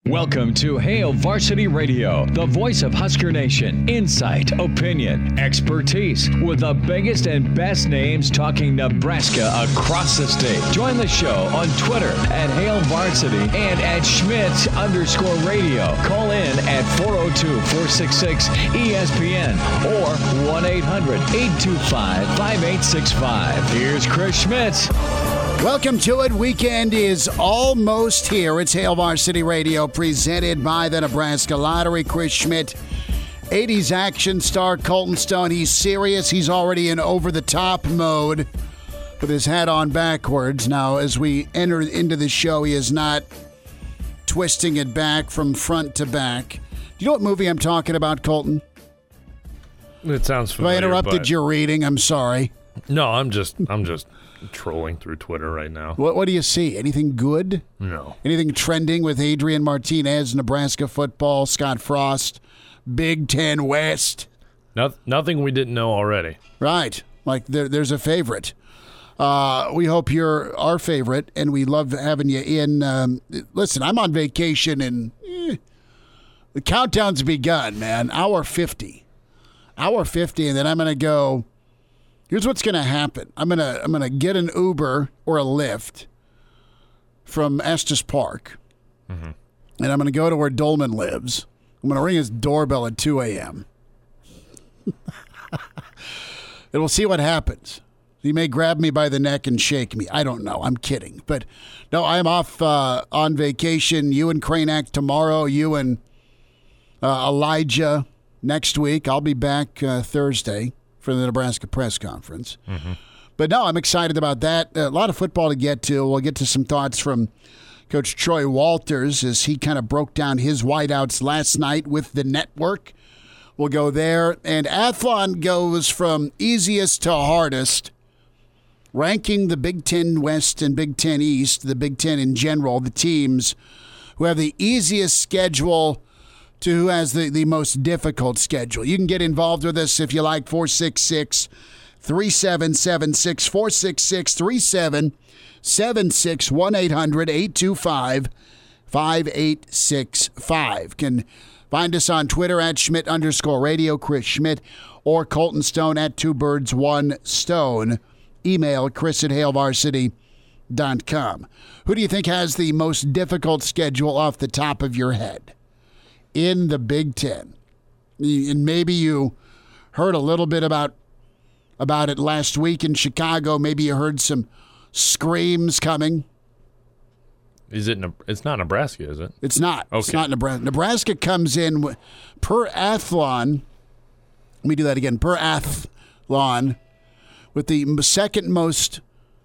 Welcome to Hail Varsity Radio, the voice of Husker Nation. Insight, opinion, expertise, with the biggest and best names talking Nebraska across the state. Join the show on Twitter at Hail Varsity and at Schmitz_radio. Call in at 402-466-ESPN or 1-800-825-5865. Here's Chris Schmitz. Welcome to it. Weekend is almost here. It's Hail Varsity Radio presented by the Nebraska Lottery. Chris Schmidt, 80s action star Colton Stone. He's serious. He's already in over-the-top mode with his hat on backwards. Now, as we enter into the show, he is not twisting it back from front to back. Do you know what movie I'm talking about, Colton? It sounds familiar. If I interrupted your reading, I'm sorry. No, I'm just trolling through Twitter right now. What do you see? Anything good? No. Anything trending with Adrian Martinez, Nebraska football, Scott Frost, Big Ten West? Nothing we didn't know already. Right. Like there's a favorite. We hope you're our favorite, and we love having you in. Listen, I'm on vacation, and the countdown's begun, man. Hour 50, and then I'm going to go. Here's what's going to happen. I'm gonna get an Uber or a Lyft from Estes Park, and I'm going to go to where Dolman lives. I'm going to ring his doorbell at 2 a.m. And we'll see what happens. He may grab me by the neck and shake me. I don't know. I'm kidding. But, no, I'm off on vacation. You and Cranack tomorrow. You and Elijah next week. I'll be back Thursday for the Nebraska press conference. But no, I'm excited about that. A lot of football to get to. We'll get to some thoughts from Coach Troy Walters as he kind of broke down his wideouts last night with the network. We'll go there. And Athlon goes from easiest to hardest, ranking the Big Ten West and Big Ten East, the Big Ten in general, the teams who have the easiest schedule to who has the most difficult schedule. You can get involved with us if you like. 466-3776, 466-3776, 1-800-825-5865. Can find us on Twitter at Schmidt_radio, Chris Schmidt, or Colton Stone at 2birds1stone. Email chris@hailvarsity.com. Who do you think has the most difficult schedule off the top of your head in the Big Ten? And maybe you heard a little bit about it last week in Chicago. Maybe you heard some screams coming. Is it? It's not Nebraska, is it? It's not. Okay. It's not Nebraska. Nebraska comes in per Athlon. Let me do that again. Per Athlon, with the second most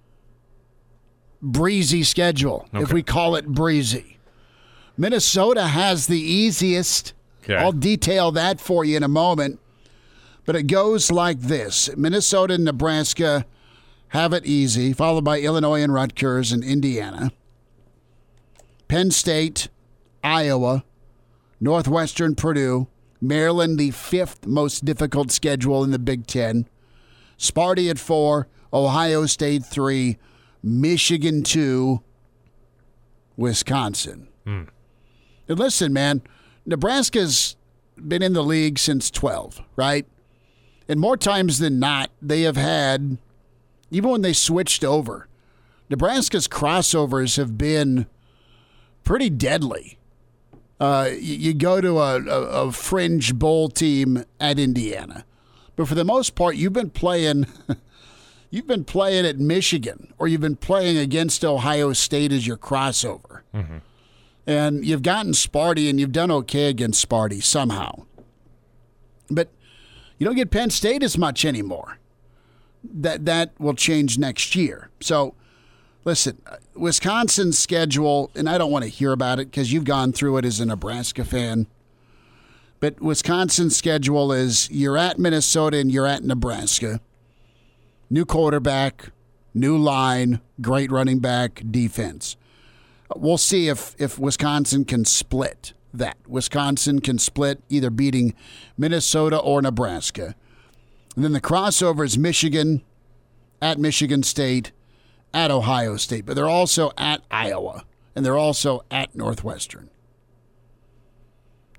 breezy schedule, if we call it breezy. Minnesota has the easiest. Okay. I'll detail that for you in a moment. But it goes like this. Minnesota and Nebraska have it easy, followed by Illinois and Rutgers and Indiana. Penn State, Iowa, Northwestern, Purdue, Maryland, the fifth most difficult schedule in the Big Ten. Sparty at 4, Ohio State 3, Michigan 2, Wisconsin. And listen, man, Nebraska's been in the league since 12, right? And more times than not, they have had, even when they switched over, Nebraska's crossovers have been pretty deadly. You go to a fringe bowl team at Indiana, but for the most part, you've been playing at Michigan, or you've been playing against Ohio State as your crossover, and you've gotten Sparty, and you've done okay against Sparty somehow. But you don't get Penn State as much anymore. That will change next year. So, listen, Wisconsin's schedule, and I don't want to hear about it because you've gone through it as a Nebraska fan, but Wisconsin's schedule is you're at Minnesota and you're at Nebraska. New quarterback, new line, great running back, defense. We'll see if Wisconsin can split that. Wisconsin can split either beating Minnesota or Nebraska. And then the crossover is Michigan, at Michigan State, at Ohio State. But they're also at Iowa, and they're also at Northwestern.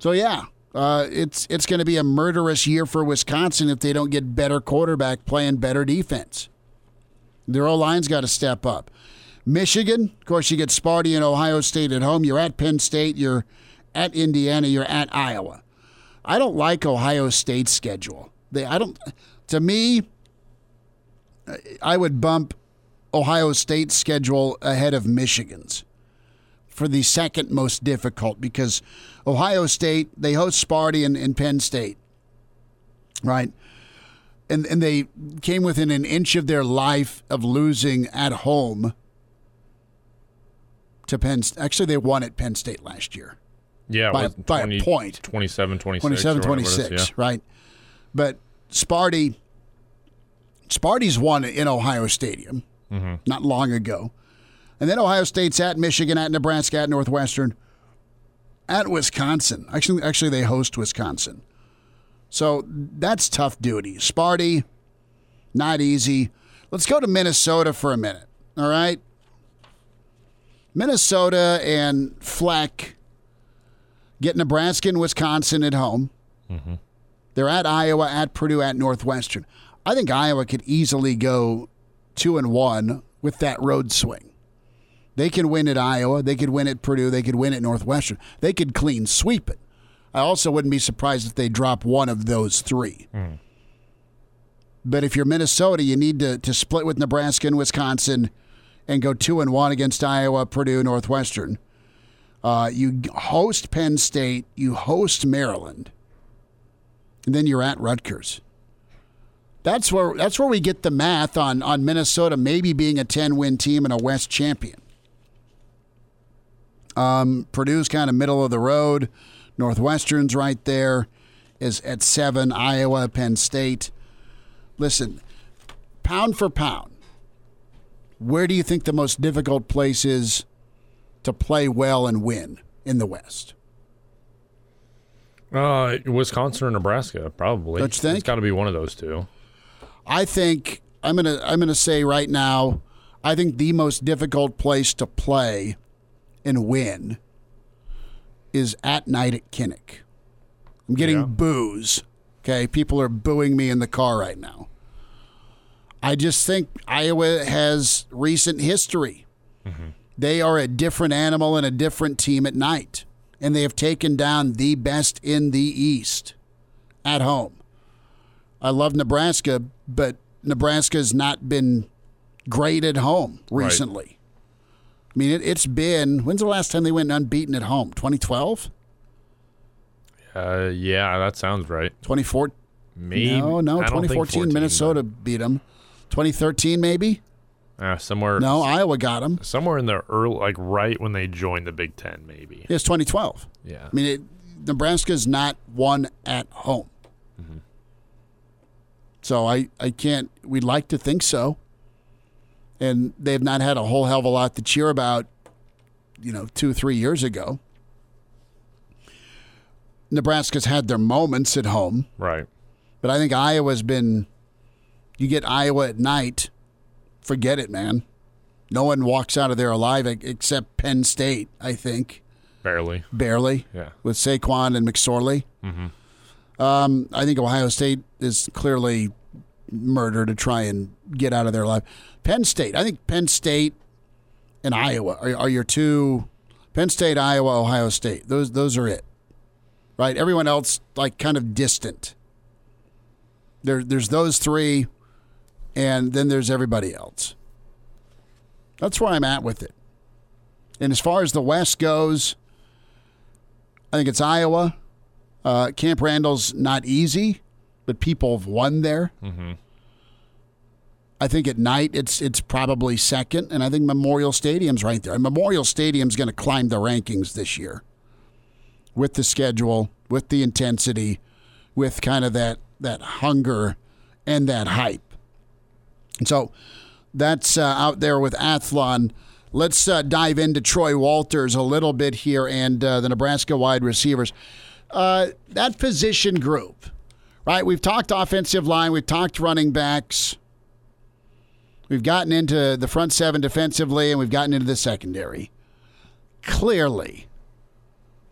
So, yeah, it's going to be a murderous year for Wisconsin if they don't get better quarterback playing better defense. Their O-line's got to step up. Michigan, of course, you get Sparty and Ohio State at home. You're at Penn State. You're at Indiana. You're at Iowa. I don't like Ohio State's schedule. To me, I would bump Ohio State's schedule ahead of Michigan's for the second most difficult, because Ohio State, they host Sparty and Penn State, right? And they came within an inch of their life of losing at home to Penn State. Actually, they won at Penn State last year. Yeah, by a point. 27-26. 27-26, right? But Sparty's won in Ohio Stadium not long ago. And then Ohio State's at Michigan, at Nebraska, at Northwestern, at Wisconsin. Actually, they host Wisconsin. So that's tough duty. Sparty, not easy. Let's go to Minnesota for a minute, all right? Minnesota and Fleck get Nebraska and Wisconsin at home. Mm-hmm. They're at Iowa, at Purdue, at Northwestern. I think Iowa could easily go 2-1 with that road swing. They can win at Iowa. They could win at Purdue. They could win at Northwestern. They could clean sweep it. I also wouldn't be surprised if they drop one of those three. Mm. But if you're Minnesota, you need to split with Nebraska and Wisconsin and go 2-1 against Iowa, Purdue, Northwestern. You host Penn State. You host Maryland. And then you're at Rutgers. That's where we get the math on Minnesota maybe being a 10-win team and a West champion. Purdue's kind of middle of the road. Northwestern's right there, is at 7. Iowa, Penn State. Listen, pound for pound, where do you think the most difficult place is to play well and win in the West? Wisconsin or Nebraska, probably. Don't you think? It's got to be one of those two. I think I'm gonna say right now, I think the most difficult place to play and win is at night at Kinnick. I'm getting boos. Okay, people are booing me in the car right now. I just think Iowa has recent history. Mm-hmm. They are a different animal and a different team at night, and they have taken down the best in the East at home. I love Nebraska, but Nebraska's not been great at home recently. Right. I mean, it's been, when's the last time they went unbeaten at home? 2012? Yeah, that sounds right. 2014? Maybe. No, 2014 Minnesota beat them. 2013 maybe? Somewhere. No, Iowa got them. Somewhere in the early, like right when they joined the Big Ten, maybe. It's 2012. Yeah. I mean, Nebraska's not won at home. Mm-hmm. So I can't, we'd like to think so. And they've not had a whole hell of a lot to cheer about, 2-3 years ago. Nebraska's had their moments at home. Right. But I think Iowa's been, you get Iowa at night, forget it, man. No one walks out of there alive except Penn State, I think. Barely. Yeah. With Saquon and McSorley. Mm-hmm. I think Ohio State is clearly murder to try and get out of their life. Penn State. I think Penn State and Iowa are your two. Penn State, Iowa, Ohio State. Those are it. Right? Everyone else, like, kind of distant. There's those three, and then there's everybody else. That's where I'm at with it. And as far as the West goes, I think it's Iowa. Camp Randall's not easy, but people have won there. Mm-hmm. I think at night it's probably second, and I think Memorial Stadium's right there. And Memorial Stadium's going to climb the rankings this year with the schedule, with the intensity, with kind of that hunger and that hype. And so that's out there with Athlon. Let's dive into Troy Walters a little bit here and the Nebraska wide receivers. That position group, right? We've talked offensive line. We've talked running backs. We've gotten into the front seven defensively, and we've gotten into the secondary. Clearly,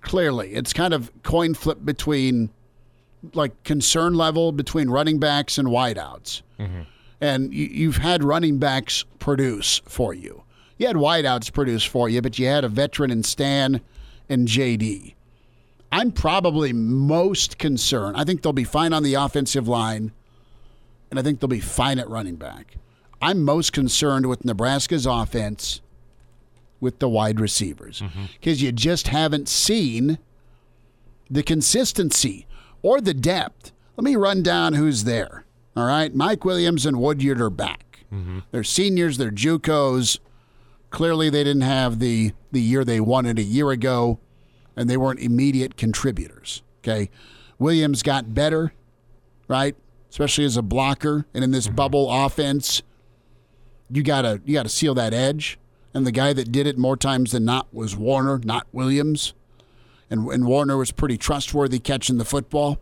clearly. It's kind of coin flip between, like, concern level between running backs and wideouts. Mm-hmm. And you've had running backs produce for you. You had wideouts produce for you, but you had a veteran in Stan and JD. I'm probably most concerned. I think they'll be fine on the offensive line, and I think they'll be fine at running back. I'm most concerned with Nebraska's offense with the wide receivers because you just haven't seen the consistency or the depth. Let me run down who's there. All right, Mike Williams and Woodyard are back. They're seniors, they're JUCOs. Clearly they didn't have the year they wanted a year ago, and they weren't immediate contributors. Okay, Williams got better, right? Especially as a blocker, and in this bubble offense, you gotta seal that edge. And the guy that did it more times than not was Warner, not Williams. And Warner was pretty trustworthy catching the football.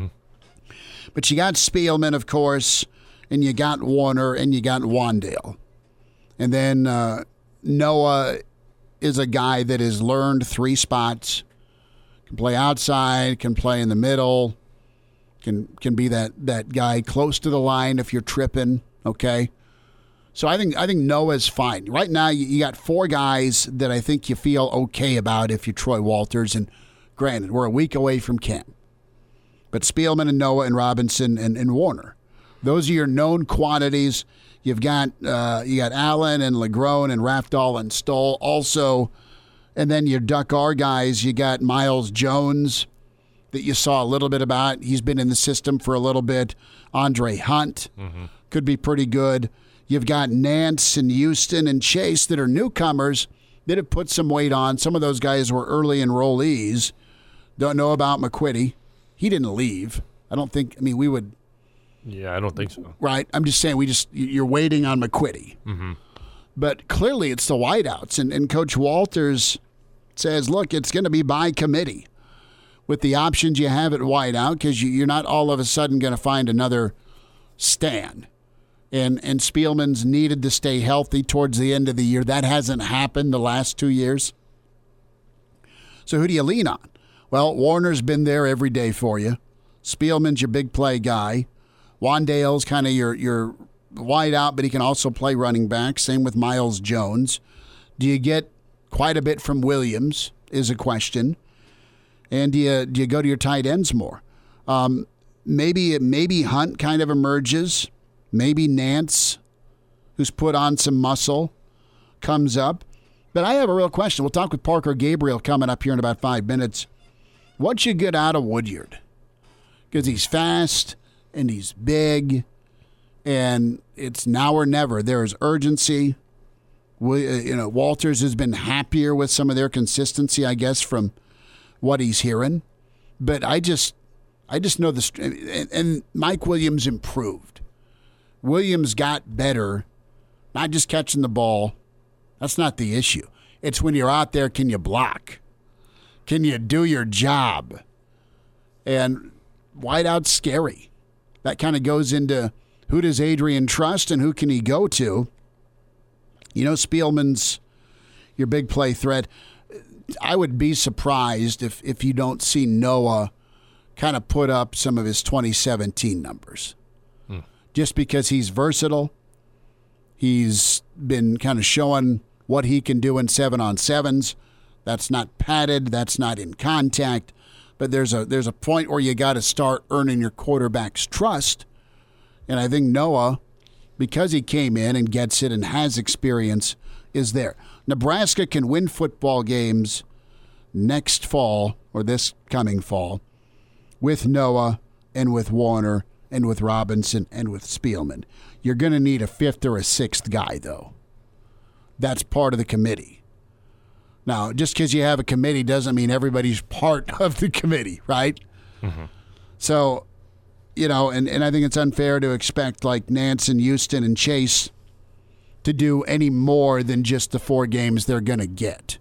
But you got Spielman, of course, and you got Warner, and you got Wandale. And then Noah is a guy that has learned 3 spots, can play outside, can play in the middle, can be that guy close to the line if you're tripping, okay? So I think Noah's fine. Right now you got 4 guys that I think you feel okay about if you're Troy Walters, and granted, we're a week away from camp. But Spielman and Noah and Robinson and Warner. Those are your known quantities. You've got Allen and Legrone and Rafdal and Stoll also. And then your Duck R guys, you got Miles Jones that you saw a little bit about. He's been in the system for a little bit. Andre Hunt could be pretty good. You've got Nance and Houston and Chase that are newcomers that have put some weight on. Some of those guys were early enrollees. Don't know about McQuitty. He didn't leave. I don't think, we would. Yeah, I don't think so. Right. I'm just saying you're waiting on McQuitty. But clearly it's the wideouts. And Coach Walters says, look, it's going to be by committee with the options you have at wideout because you're not all of a sudden going to find another Stan. And Spielman's needed to stay healthy towards the end of the year. That hasn't happened the last 2 years. So who do you lean on? Well, Warner's been there every day for you. Spielman's your big play guy. Wandale's kind of your wide out, but he can also play running back. Same with Miles Jones. Do you get quite a bit from Williams is a question. And do you go to your tight ends more? Maybe Hunt kind of emerges. Maybe Nance, who's put on some muscle, comes up. But I have a real question. We'll talk with Parker Gabriel coming up here in about 5 minutes. What you get out of Woodyard? Because he's fast and he's big, and it's now or never. There is urgency. Walters has been happier with some of their consistency, I guess, from what he's hearing. But I just know this. And Mike Williams improved. Williams got better, not just catching the ball. That's not the issue. It's when you're out there, can you block? Can you do your job? And wideout's scary. That kind of goes into who does Adrian trust and who can he go to? Spielman's your big play threat. I would be surprised if you don't see Noah kind of put up some of his 2017 numbers. Just because he's versatile. He's been kind of showing what he can do in 7-on-7s. That's not padded. That's not in contact. But there's a point where you got to start earning your quarterback's trust. And I think Noah, because he came in and gets it and has experience, is there. Nebraska can win football games next fall or this coming fall with Noah and with Warner and with Robinson and with Spielman. You're going to need a 5th or a 6th guy, though. That's part of the committee. Now, just because you have a committee doesn't mean everybody's part of the committee, right? So, and I think it's unfair to expect like Nance and Houston and Chase to do any more than just the 4 games they're going to get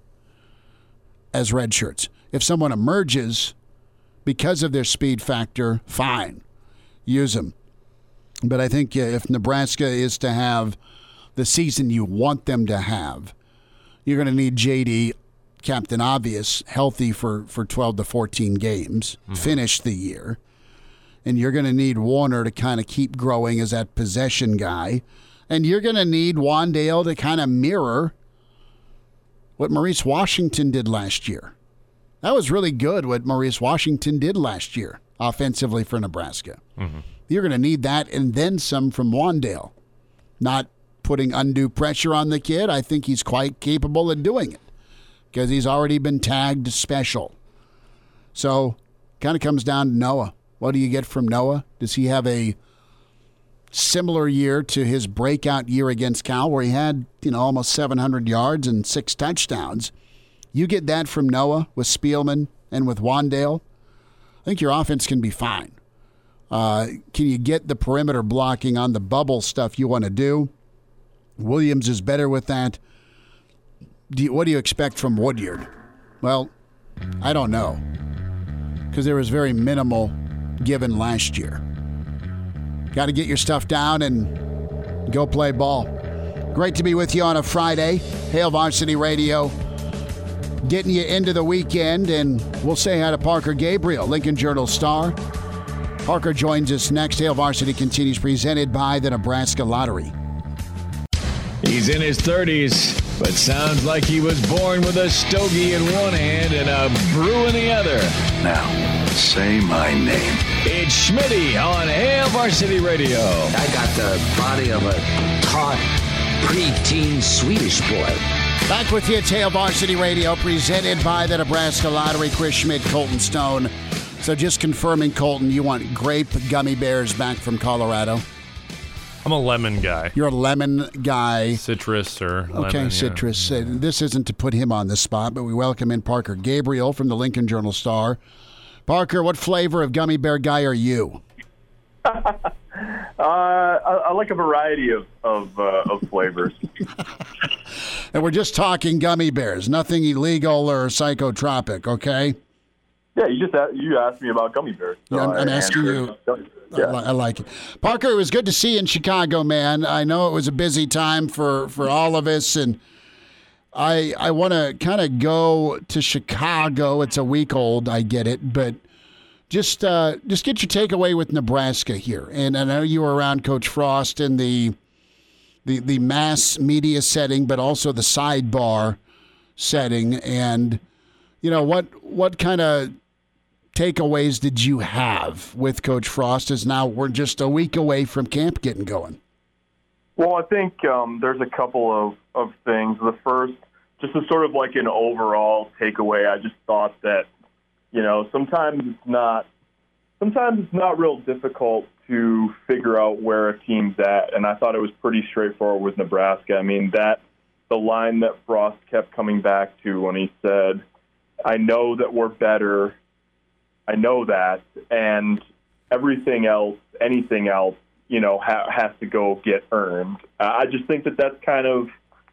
as red shirts. If someone emerges because of their speed factor, fine. Use them. But I think if Nebraska is to have the season you want them to have, you're going to need JD Captain Obvious, healthy for 12 to 14 games, finish the year. And you're going to need Warner to kind of keep growing as that possession guy. And you're going to need Wandale to kind of mirror what Maurice Washington did last year. That was really good what Maurice Washington did last year offensively for Nebraska. You're going to need that and then some from Wandale. Not putting undue pressure on the kid. I think he's quite capable of doing it because he's already been tagged special. So kind of comes down to Noah. What do you get from Noah? Does he have a similar year to his breakout year against Cal where he had, almost 700 yards and 6 touchdowns? You get that from Noah with Spielman and with Wandale, I think your offense can be fine. Can you get the perimeter blocking on the bubble stuff you want to do? Williams is better with that. What do you expect from Woodyard? Well, I don't know because there was very minimal given last year. Got to get your stuff down and go play ball. Great to be with you on a Friday. Hail Varsity Radio. Getting you into the weekend, and we'll say hi to Parker Gabriel, Lincoln Journal-Star. Parker joins us next. Hail Varsity continues, presented by the Nebraska Lottery. He's in his 30s, but sounds like he was born with a stogie in one hand and a brew in the other. Now, say my name. It's Schmitty on Hail Varsity Radio. I got the body of a taut, preteen Swedish boy. Back with you, Hail Varsity Radio, presented by the Nebraska Lottery. Chris Schmidt, Colton Stone. So just confirming, Colton, you want grape gummy bears back from Colorado? I'm a lemon guy. You're a lemon guy. Citrus or lemon. Okay, citrus. Yeah. This isn't to put him on the spot, but we welcome in Parker Gabriel from the Lincoln Journal-Star. Parker, what flavor of gummy bear guy are you? I like a variety of flavors. And we're just talking gummy bears, nothing illegal or psychotropic, okay? Yeah, you asked me about gummy bears. So Yeah, I'm asking you. Yeah. I like it. Parker, it was good to see you in Chicago, man. I know it was a busy time for all of us, and I want to kind of go to Chicago. It's a week old, I get it, but just get your takeaway with Nebraska here. And I know you were around Coach Frost in the mass media setting, but also the sidebar setting. And what kind of takeaways did you have with Coach Frost as now we're just a week away from camp getting going? Well, I think there's a couple of things. The first, just as sort of like an overall takeaway, I just thought that, sometimes it's not real difficult to figure out where a team's at. And I thought it was pretty straightforward with Nebraska. I mean, the line that Frost kept coming back to when he said, I know that we're better. I know that, and everything else, anything else, has to go get earned. I just think that that's kind of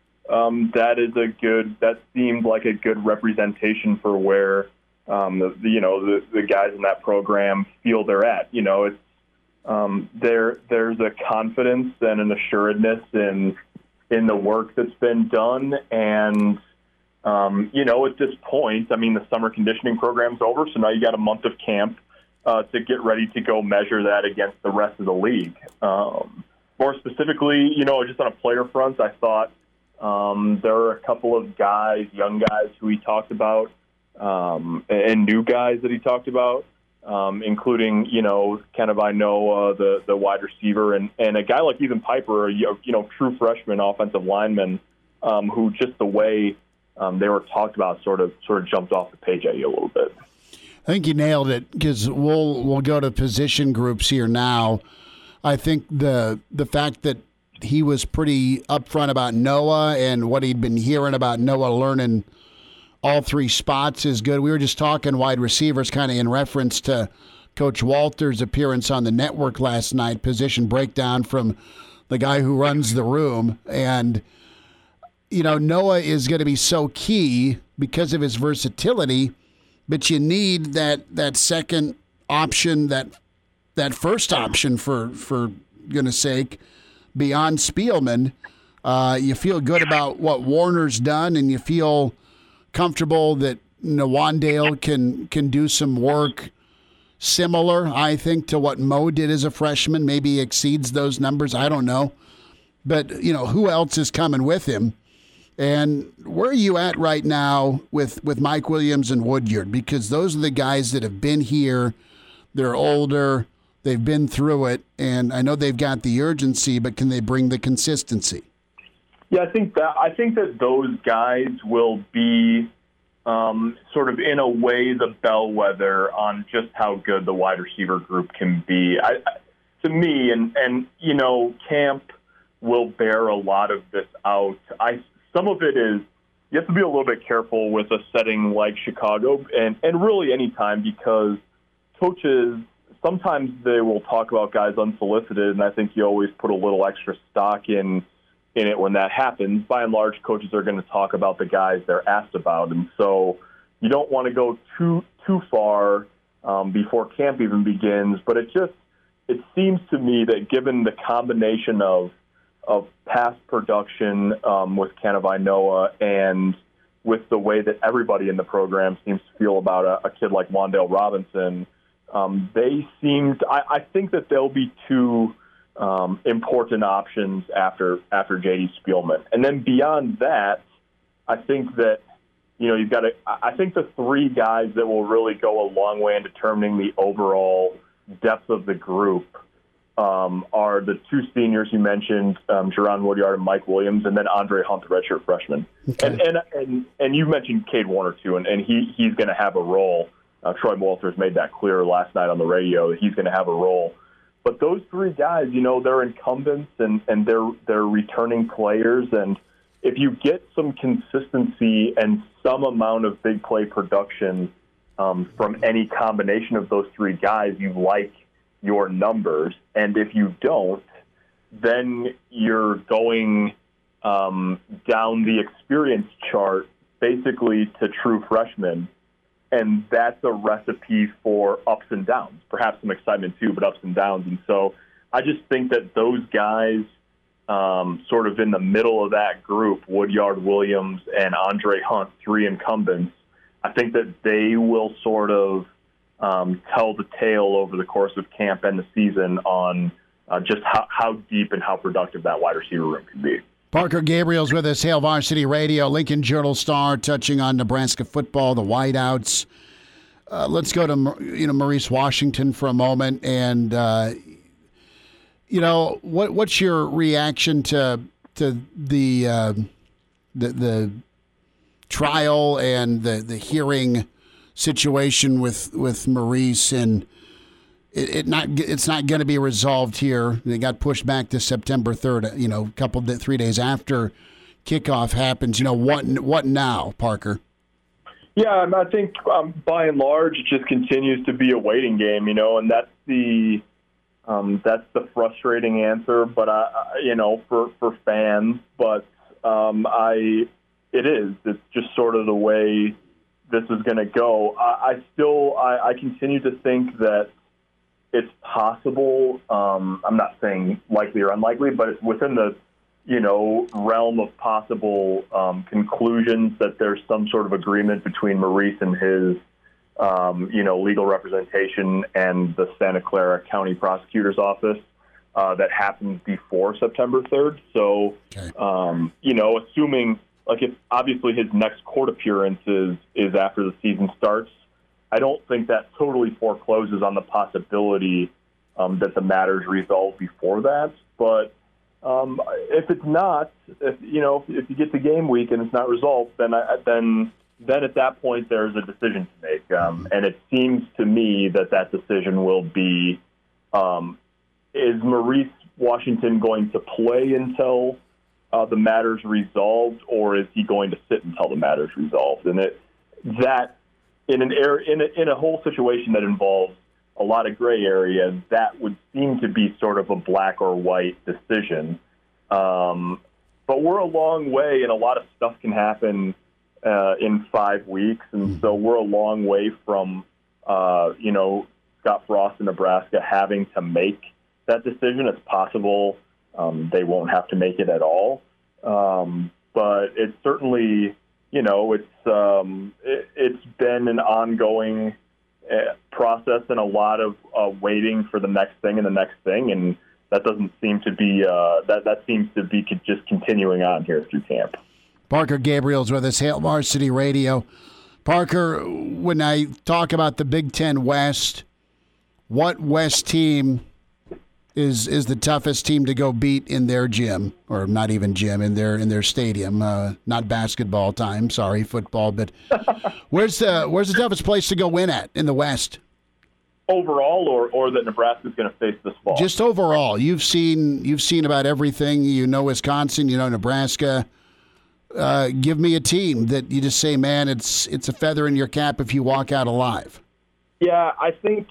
that seemed like a good representation for where the guys in that program feel they're at. It's there's a confidence and an assuredness in the work that's been done, and at this point, I mean, the summer conditioning program's over, so now you got a month of camp to get ready to go measure that against the rest of the league. More specifically, just on a player front, I thought there were a couple of guys, young guys who he talked about, and new guys that he talked about, including, the wide receiver and a guy like Ethan Piper, true freshman offensive lineman, who just the way they were talked about sort of jumped off the page at you a little bit. I think you nailed it because we'll go to position groups here now. I think the fact that he was pretty upfront about Noah and what he'd been hearing about Noah learning all 3 spots is good. We were just talking wide receivers kind of in reference to Coach Walter's appearance on the network last night, position breakdown from the guy who runs the room. And Noah is going to be so key because of his versatility, but you need that second option, that first option for goodness sake, beyond Spielman. You feel good about what Warner's done, and you feel comfortable that Wandale can do some work similar, I think, to what Mo did as a freshman, maybe exceeds those numbers. I don't know. But, who else is coming with him? And where are you at right now with Mike Williams and Woodyard? Because those are the guys that have been here. They're older. They've been through it. And I know they've got the urgency, but can they bring the consistency? Yeah, I think that those guys will be sort of in a way the bellwether on just how good the wide receiver group can be. To me, and camp will bear a lot of this out. Some of it is you have to be a little bit careful with a setting like Chicago and really any time, because coaches, sometimes they will talk about guys unsolicited, and I think you always put a little extra stock in it when that happens. By and large, coaches are going to talk about the guys they're asked about, and so you don't want to go too far before camp even begins. But it seems to me that given the combination of past production with Kanawai Noah and with the way that everybody in the program seems to feel about a kid like Wandale Robinson, I think that they'll be two important options after J.D. Spielman. And then beyond that, I think that, I think the three guys that will really go a long way in determining the overall depth of the group are the two seniors you mentioned, Jerron Woodyard and Mike Williams, and then Andre Hunt, the redshirt freshman. Okay. And you mentioned Cade Warner too, and he's going to have a role. Troy Walters made that clear last night on the radio that he's going to have a role. But those three guys, they're incumbents and they're returning players. And if you get some consistency and some amount of big play production from any combination of those three guys, you like your numbers. And if you don't, then you're going down the experience chart basically to true freshmen. And that's a recipe for ups and downs, perhaps some excitement too, but ups and downs. And so I just think that those guys sort of in the middle of that group, Woodyard, Williams, and Andre Hunt, three incumbents, I think that they will sort of tell the tale over the course of camp and the season on just how deep and how productive that wide receiver room can be. Parker Gabriel's with us, Hail Varsity Radio, Lincoln Journal-Star, touching on Nebraska football, the whiteouts. Let's go to Maurice Washington for a moment, and what's your reaction to the trial and the hearing situation with Maurice, and it's not going to be resolved here. It got pushed back to September 3rd, 3 days after kickoff happens. What now, Parker? Yeah, I think by and large it just continues to be a waiting game, and that's the frustrating answer. But for fans, but it's just sort of the way this is going to go. I continue to think that it's possible. I'm not saying likely or unlikely, but it's within the realm of possible conclusions that there's some sort of agreement between Maurice and his legal representation and the Santa Clara County Prosecutor's Office that happens before September 3rd. So, assuming if obviously his next court appearance is after the season starts, I don't think that totally forecloses on the possibility that the matter's resolved before that. But if it's not, if you get to game week and it's not resolved, then at that point there's a decision to make. And it seems to me that decision will be: is Maurice Washington going to play until the matter's resolved, or is he going to sit until the matter's resolved? And in a whole situation that involves a lot of gray area, that would seem to be sort of a black or white decision. But we're a long way, and a lot of stuff can happen in 5 weeks, and so we're a long way from Scott Frost in Nebraska having to make that decision. It's possible they won't have to make it at all, but it's certainly it's been an ongoing process and a lot of waiting for the next thing and the next thing, and that doesn't seem to be that seems to be just continuing on here through camp. Parker Gabriel's with us, Hail Varsity Radio. Parker, when I talk about the Big Ten West, what West team is the toughest team to go beat in their gym, or not even gym, in their stadium? Not basketball time, sorry, football. But where's the toughest place to go win at in the West? Overall, or that Nebraska's going to face this fall? Just overall. You've seen about everything. You know Wisconsin. You know Nebraska. Give me a team that you just say, man, it's a feather in your cap if you walk out alive. Yeah, I think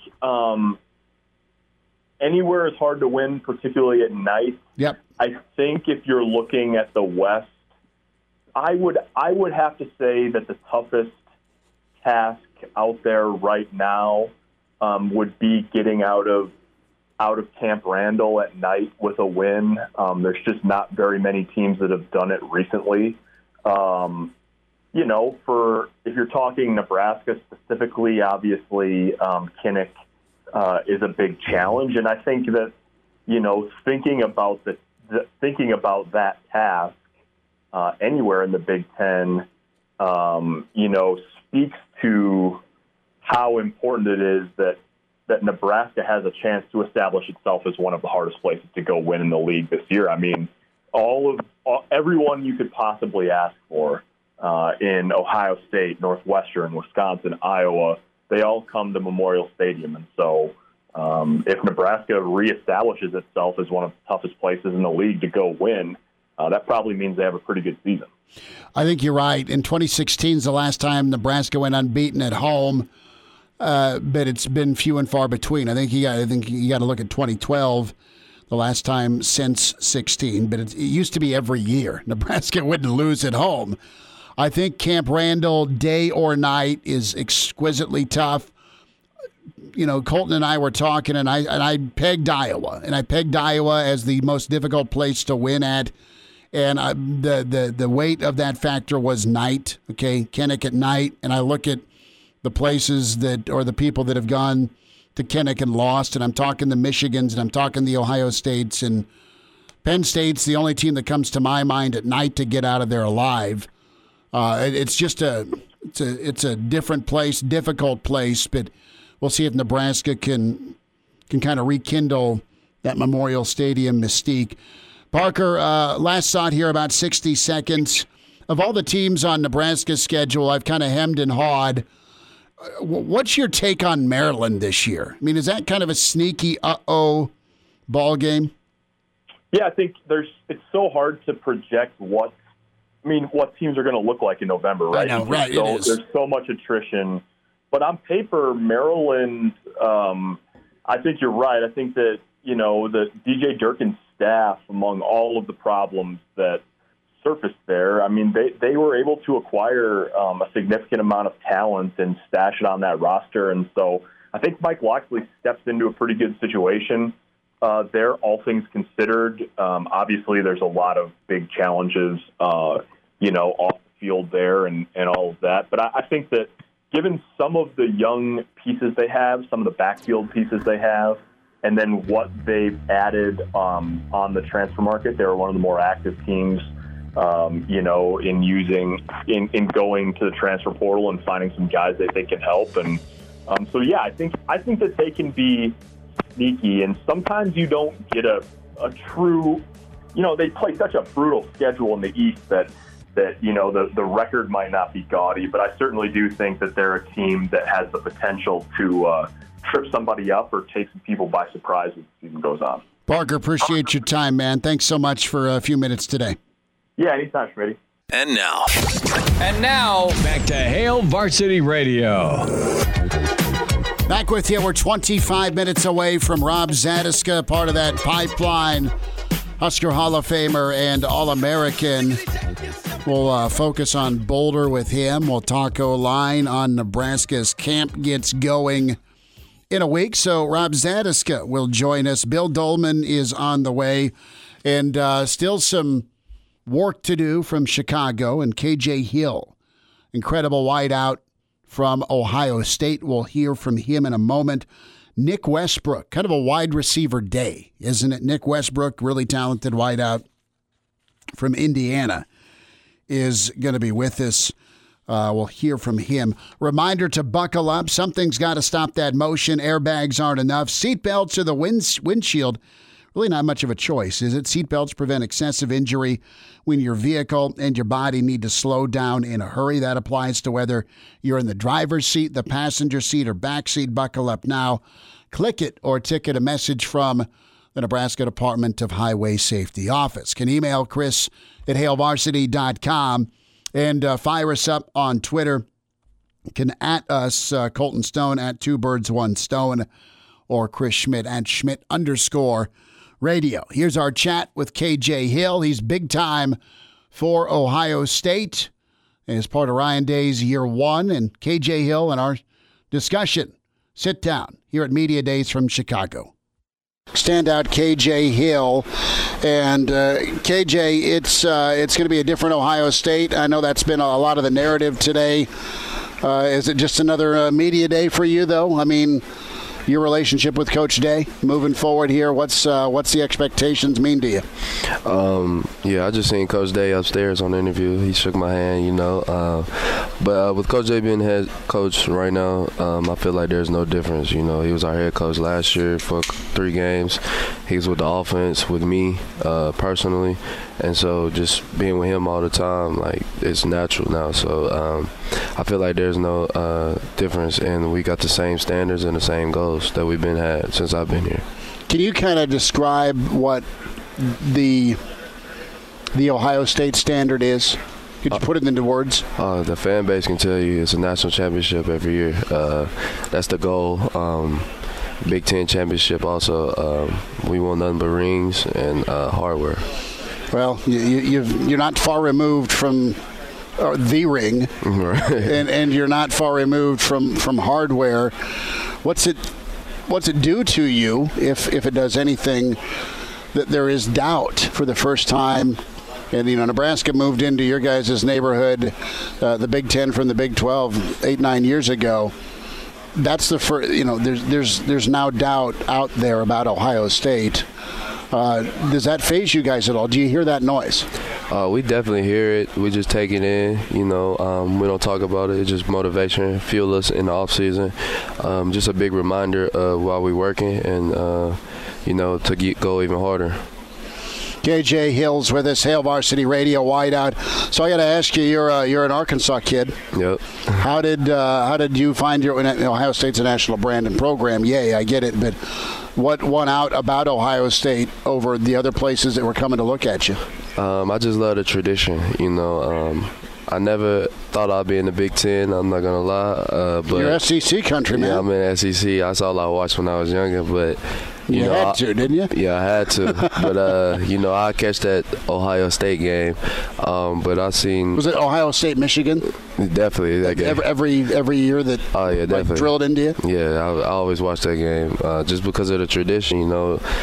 anywhere is hard to win, particularly at night. Yep. I think if you're looking at the West, I would have to say that the toughest task out there right now would be getting out of Camp Randall at night with a win. There's just not very many teams that have done it recently. For if you're talking Nebraska specifically, obviously Kinnick is a big challenge, and I think that thinking about that task anywhere in the Big Ten, speaks to how important it is that Nebraska has a chance to establish itself as one of the hardest places to go win in the league this year. I mean, everyone you could possibly ask for in Ohio State, Northwestern, Wisconsin, Iowa, they all come to Memorial Stadium. And so if Nebraska reestablishes itself as one of the toughest places in the league to go win, that probably means they have a pretty good season. I think you're right. In 2016 is the last time Nebraska went unbeaten at home, but it's been few and far between. I think you got to look at 2012, the last time since 16. But it used to be every year Nebraska wouldn't lose at home. I think Camp Randall, day or night, is exquisitely tough. Colton and I were talking, and I pegged Iowa, as the most difficult place to win at. And the weight of that factor was night, okay, Kinnick at night. And I look at the places or the people that have gone to Kinnick and lost, and I'm talking the Michigans, and I'm talking the Ohio States, and Penn State's the only team that comes to my mind at night to get out of there alive. It's just it's a different place, difficult place, but we'll see if Nebraska can kind of rekindle that Memorial Stadium mystique. Parker, last thought here, about 60 seconds. Of all the teams on Nebraska's schedule, I've kind of hemmed and hawed. What's your take on Maryland this year? I mean, is that kind of a sneaky ball game? Yeah, I think it's so hard to project what teams are going to look like in November, right? I know, right? There's so much attrition. But on paper, Maryland, I think you're right. I think that, the DJ Durkin staff, among all of the problems that surfaced there, I mean, they were able to acquire a significant amount of talent and stash it on that roster. And so I think Mike Locksley steps into a pretty good situation there, all things considered. Obviously, there's a lot of big challenges, off the field there and all of that. But I think that given some of the young pieces they have, some of the backfield pieces they have, and then what they've added on the transfer market, they're one of the more active teams, in going to the transfer portal and finding some guys that they can help. And I think that they can be sneaky. And sometimes you don't get a true, they play such a brutal schedule in the East that the record might not be gaudy, but I certainly do think that they're a team that has the potential to trip somebody up or take some people by surprise as the season goes on. Parker, appreciate your time, man. Thanks so much for a few minutes today. Yeah, anytime, Schmitty. And now, back to Hail Varsity Radio. Back with you. We're 25 minutes away from Rob Zatechka, part of that pipeline, Husker Hall of Famer and All-American. We'll focus on Boulder with him. We'll talk O-line on Nebraska's camp gets going in a week. So Rob Zatechka will join us. Bill Dolman is on the way. And still some work to do from Chicago. And KJ Hill incredible wideout from Ohio State. We'll hear from him in a moment. Nick Westbrook, kind of a wide receiver day, isn't it? Nick Westbrook, really talented wideout from Indiana, is going to be with us. We'll hear from him. Reminder to buckle up. Something's got to stop that motion. Airbags aren't enough. Seatbelts or the windshield. Really not much of a choice, is it? Seatbelts prevent excessive injury when your vehicle and your body need to slow down in a hurry. That applies to whether you're in the driver's seat, the passenger seat, or back seat. Buckle up now. Click it or ticket a message from the Nebraska Department of Highway Safety Office. Can email Chris at HailVarsity.com and fire us up on Twitter. You can at us, Colton Stone at 2birds1stone, or Chris Schmidt at Schmidt_radio. Here's our chat with KJ Hill. He's big time for Ohio State as part of Ryan Day's year one. And KJ Hill and our discussion. Sit down here at Media Days from Chicago. Standout KJ Hill. And KJ, it's going to be a different Ohio State. I know that's been a lot of the narrative today. Is it just another media day for you, though? I mean, your relationship with Coach Day moving forward here, what's the expectations mean to you? Yeah, I just seen Coach Day upstairs on the interview. He shook my hand, but with Coach Day being head coach right now, I feel like there's no difference. He was our head coach last year for 3 games. He was with the offense with me personally, and so just being with him all the time, like, it's natural now. So I feel like there's no difference, and we got the same standards and the same goals that we've been had since I've been here. Can you kind of describe what the Ohio State standard is? Could you put it into words? The fan base can tell you it's a national championship every year. That's the goal. Big Ten championship also. We want nothing but rings and hardware. Well, you're not far removed from the ring, right. and you're not far removed from hardware. What's it do to you if it does anything that there is doubt for the first time? And Nebraska moved into your guys' neighborhood, the Big Ten from the Big 12 8-9 years ago. That's the first. There's now doubt out there about Ohio State. Does that faze you guys at all? Do you hear that noise? We definitely hear it. We just take it in. We don't talk about it. It's just motivation, fuel us in the off season. Just a big reminder of while we're working and to go even harder. KJ Hill's with us, Hail Varsity Radio wideout. So I got to ask you, you're an Arkansas kid. Yep. How did you find your Ohio State's a national brand and program? Yay, I get it, but what won out about Ohio State over the other places that were coming to look at you? I just love the tradition. I never thought I'd be in the Big Ten. I'm not gonna lie. But you're SEC country, man. Yeah, I'm in SEC. That's all I watched when I was younger, but. You had to, didn't you? Yeah, I had to. But, I catch that Ohio State game. But I seen. Was it Ohio State, Michigan? Definitely that game. Every year that definitely drilled into you? Yeah, I always watch that game just because of the tradition,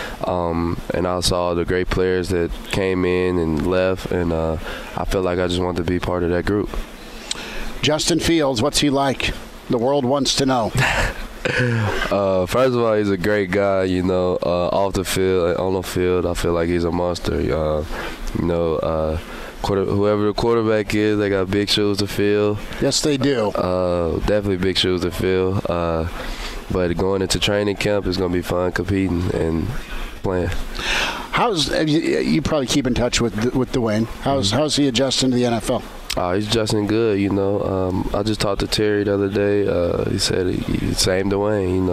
and I saw the great players that came in and left, and I felt like I just wanted to be part of that group. Justin Fields, what's he like? The world wants to know. First of all, he's a great guy, off the field, on the field, I feel like he's a monster. Whoever the quarterback is, they got big shoes to fill. Yes, they do. Definitely big shoes to fill. But going into training camp is going to be fun, competing and playing. You probably keep in touch with Dwayne. How's he adjusting to the NFL? He's adjusting good, I just talked to Terry the other day. He said same Dwayne,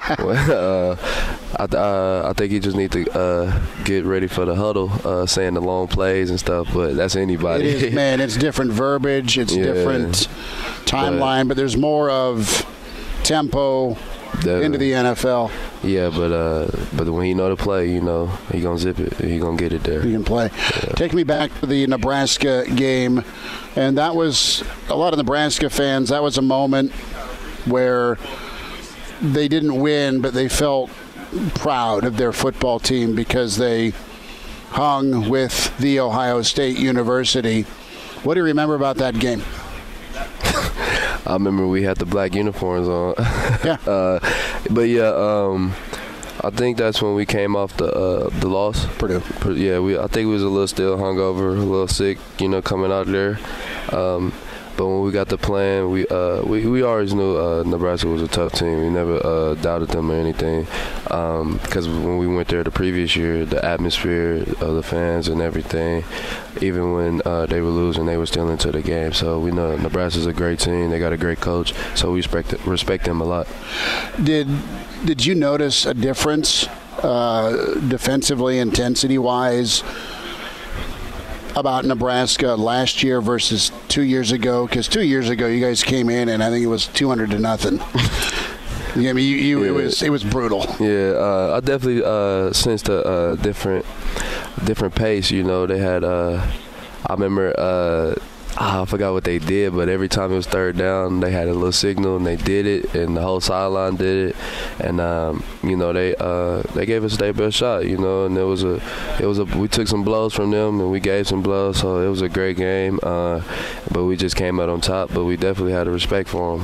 I think he just needs to get ready for the huddle, saying the long plays and stuff. But that's anybody. It is, man. It's different verbiage. It's different timeline. But there's more of tempo into the NFL. Yeah, but when he know to play, he gonna zip it. He gonna get it there. He can play. Yeah. Take me back to the Nebraska game, and that was a lot of Nebraska fans. That was a moment where they didn't win, but they felt proud of their football team because they hung with The Ohio State University. What do you remember about that game? I remember we had the black uniforms on. Yeah. But yeah, I think that's when we came off the loss. Purdue. Yeah, I think we was a little still hungover, a little sick, coming out there. But when we got the plan, we always knew Nebraska was a tough team. We never doubted them or anything. Because when we went there the previous year, the atmosphere of the fans and everything, even when they were losing, they were still into the game. So we know Nebraska's a great team. They got a great coach. So we respect them a lot. Did you notice a difference defensively, intensity-wise, about Nebraska last year versus 2 years ago? Because 2 years ago you guys came in and I think it was 200-0. I mean, it was brutal. Yeah, I definitely sensed a different pace. They had. I remember. I forgot what they did, but every time it was third down, they had a little signal and they did it, and the whole sideline did it, and they gave us their best shot, and we took some blows from them and we gave some blows, so it was a great game, but we just came out on top, but we definitely had a respect for them.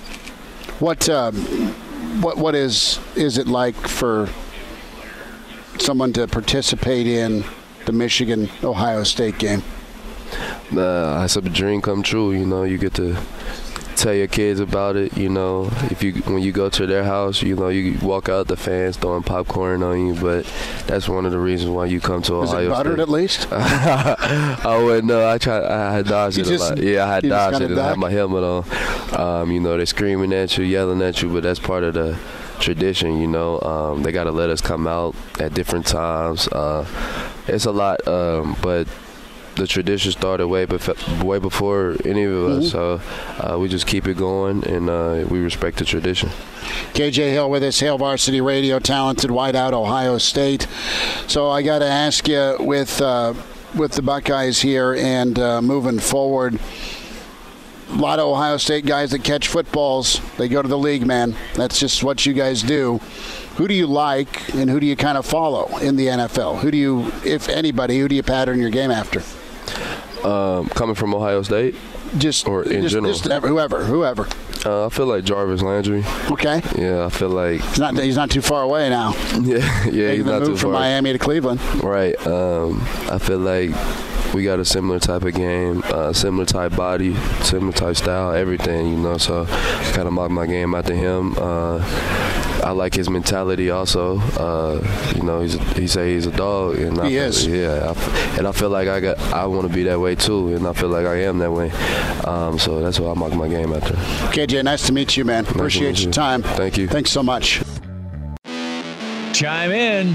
What is it like for someone to participate in the Michigan-Ohio State game? It's a dream come true. You get to tell your kids about it. When you go to their house, you walk out, the fans throwing popcorn on you. But that's one of the reasons why you come to Ohio State. Is it buttered at least? I wouldn't know. I had dodged it a lot. Yeah, I had dodged it and I had my helmet on. They're screaming at you, yelling at you, but that's part of the tradition. They got to let us come out at different times. It's a lot, but the tradition started way before any of us, so we just keep it going, and we respect the tradition. KJ Hill with us, Hail Varsity Radio, talented wideout, Ohio State. So I got to ask you, with the Buckeyes here and moving forward, a lot of Ohio State guys that catch footballs, they go to the league, man. That's just what you guys do. Who do you like and who do you kind of follow in the NFL? Who do you, if anybody, who do you pattern your game after? Coming from Ohio State? Or in general? Just whoever. I feel like Jarvis Landry. Okay. Yeah, I feel like he's not too far away now. Yeah, he's not too far. From Miami to Cleveland. Right. I feel like we got a similar type of game, similar type body, similar type style, everything, so kind of mock my game after him. I like his mentality also. He say he's a dog, and he is. Yeah, and I feel like I want to be that way too, and I feel like I am that way. So that's why I mock my game after. KJ, nice to meet you, man. Appreciate your time. Thank you. Thanks so much. Chime in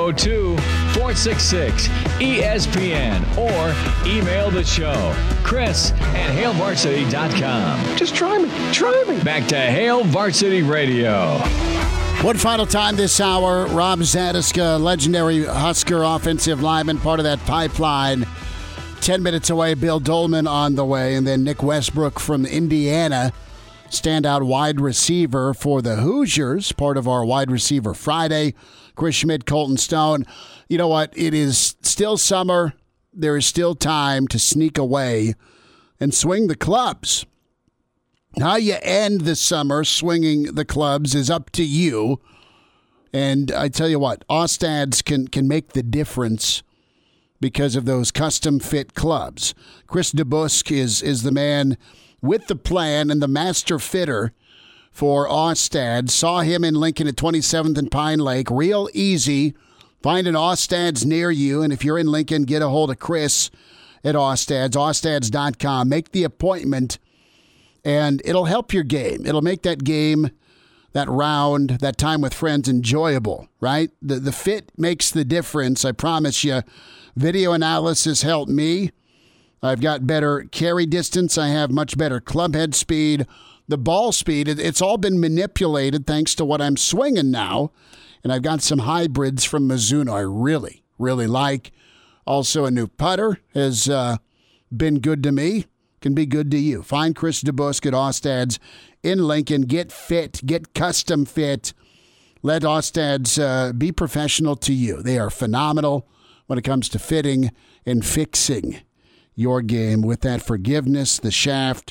402-466-ESPN or email the show, Chris@HailVarsity.com. Just try me. Back to Hail Varsity Radio. One final time this hour, Rob Zatechka, legendary Husker offensive lineman, part of that pipeline. 10 minutes away, Bill Dolman on the way, and then Nick Westbrook from Indiana, standout wide receiver for the Hoosiers, part of our Wide Receiver Friday. Chris Schmidt, Colton Stone. You know what? It is still summer. There is still time to sneak away and swing the clubs. How you end the summer swinging the clubs is up to you. And I tell you what, Ostads can make the difference because of those custom fit clubs. Chris DeBusk is the man with the plan and the master fitter for Ostad. Saw him in Lincoln at 27th and Pine Lake. Real easy. Find an Ostads near you. And if you're in Lincoln, get a hold of Chris at Ostads, ostads.com. Make the appointment, and it'll help your game. It'll make that game, that round, that time with friends enjoyable, right? The fit makes the difference, I promise you. Video analysis helped me. I've got better carry distance. I have much better club head speed. The ball speed, it's all been manipulated thanks to what I'm swinging now. And I've got some hybrids from Mizuno I really, really like. Also, a new putter has been good to me. Can be good to you. Find Chris DeBusk at Ostads in Lincoln. Get fit. Get custom fit. Let Ostads be professional to you. They are phenomenal when it comes to fitting and fixing your game with that forgiveness, the shaft,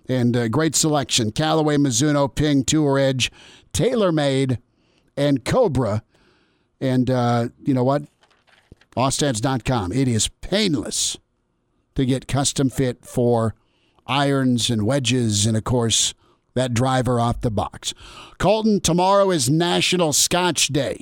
And great selection. Callaway, Mizuno, Ping, Tour Edge, TaylorMade, and Cobra. And you know what? Austeds.com. It is painless to get custom fit for irons and wedges and, of course, that driver off the box. Colton, tomorrow is National Scotch Day.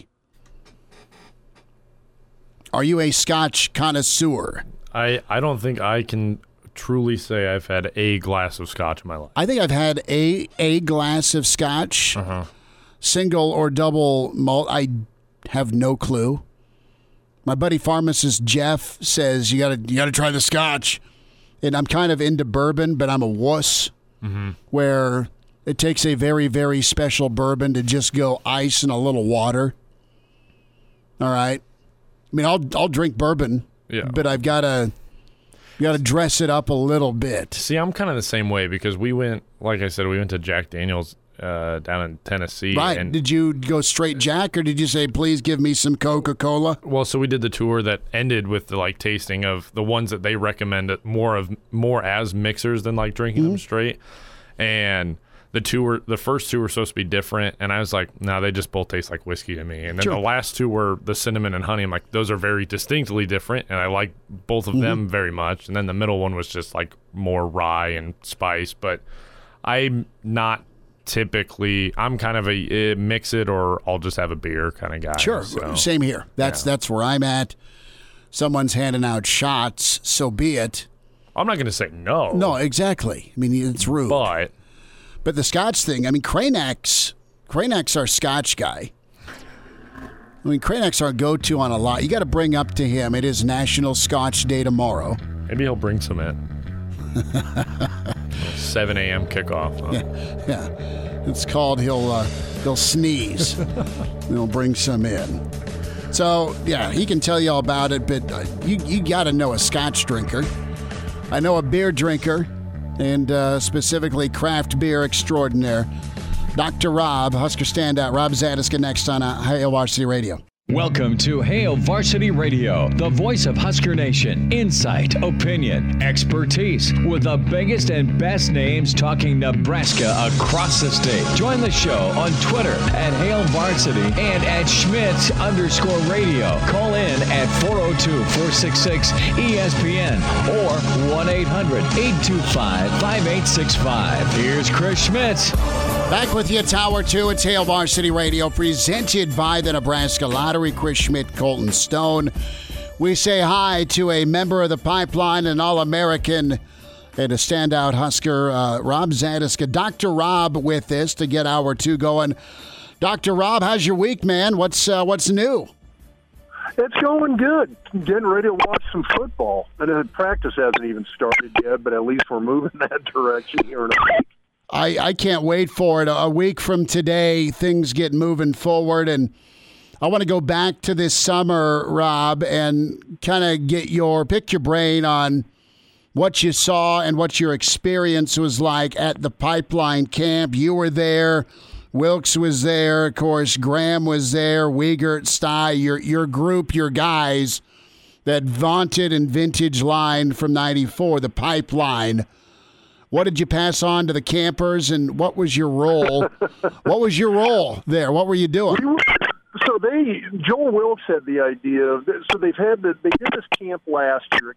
Are you a Scotch connoisseur? I don't think I can truly say I've had a glass of Scotch in my life. I think I've had a glass of Scotch, single or double malt. I have no clue. My buddy pharmacist Jeff says you gotta try the Scotch, and I'm kind of into bourbon, but I'm a wuss. Where it takes a very, very special bourbon to just go ice and a little water. All right, I mean I'll drink bourbon, but I've gotta dress it up a little bit. See, I'm kind of the same way because we went to Jack Daniel's down in Tennessee. Right. And did you go straight Jack, or did you say, please give me some Coca-Cola? Well, so we did the tour that ended with the tasting of the ones that they recommend more as mixers than drinking them straight. And the first two were supposed to be different, and I was like, no, they just both taste like whiskey to me. And then the last two were the cinnamon and honey. I'm like, those are very distinctly different, and I like both of them very much. And then the middle one was just more rye and spice. But I'm not typically, I'm kind of a mix it or I'll just have a beer kind of guy. Sure, so, same here. That's where I'm at. Someone's handing out shots, so be it. I'm not going to say no. No, exactly. I mean, it's rude. But the Scotch thing, I mean, Cranak's our Scotch guy. I mean, Cranak's our go-to on a lot. You got to bring up to him. It is National Scotch Day tomorrow. Maybe he'll bring some in. 7 a.m. kickoff. Huh? Yeah. It's called he'll sneeze. He'll bring some in. So, yeah, he can tell you all about it, but you got to know a Scotch drinker. I know a beer drinker, and specifically craft beer extraordinaire. Dr. Rob, Husker Standout, Rob Zatechka next on Hail Varsity Radio. Welcome to Hail Varsity Radio, the voice of Husker Nation. Insight, opinion, expertise, with the biggest and best names talking Nebraska across the state. Join the show on Twitter at Hail Varsity and at Schmidt_radio. Call in at 402-466-ESPN or 1-800-825-5865. Here's Chris Schmidt. Back with you, Tower 2. It's Hail Varsity Radio, presented by the Nebraska Lottery. Chris Schmidt, Colton Stone. We say hi to a member of the pipeline, an All-American, and a standout Husker, Rob Zatechka. Dr. Rob with us to get hour 2 going. Dr. Rob, how's your week, man? What's new? It's going good. Getting ready to watch some football. And practice hasn't even started yet, but at least we're moving that direction here in a week. I can't wait for it. A week from today, things get moving forward, and I want to go back to this summer, Rob, and kind of pick your brain on what you saw and what your experience was like at the Pipeline camp. You were there. Wilkes was there. Of course, Graham was there. Wiegert, Sty, your group, your guys, that vaunted and vintage line from '94, the Pipeline. What did you pass on to the campers, and what was your role? What was your role there? What were you doing? So Joel Wilkes had the idea. So they did this camp last year.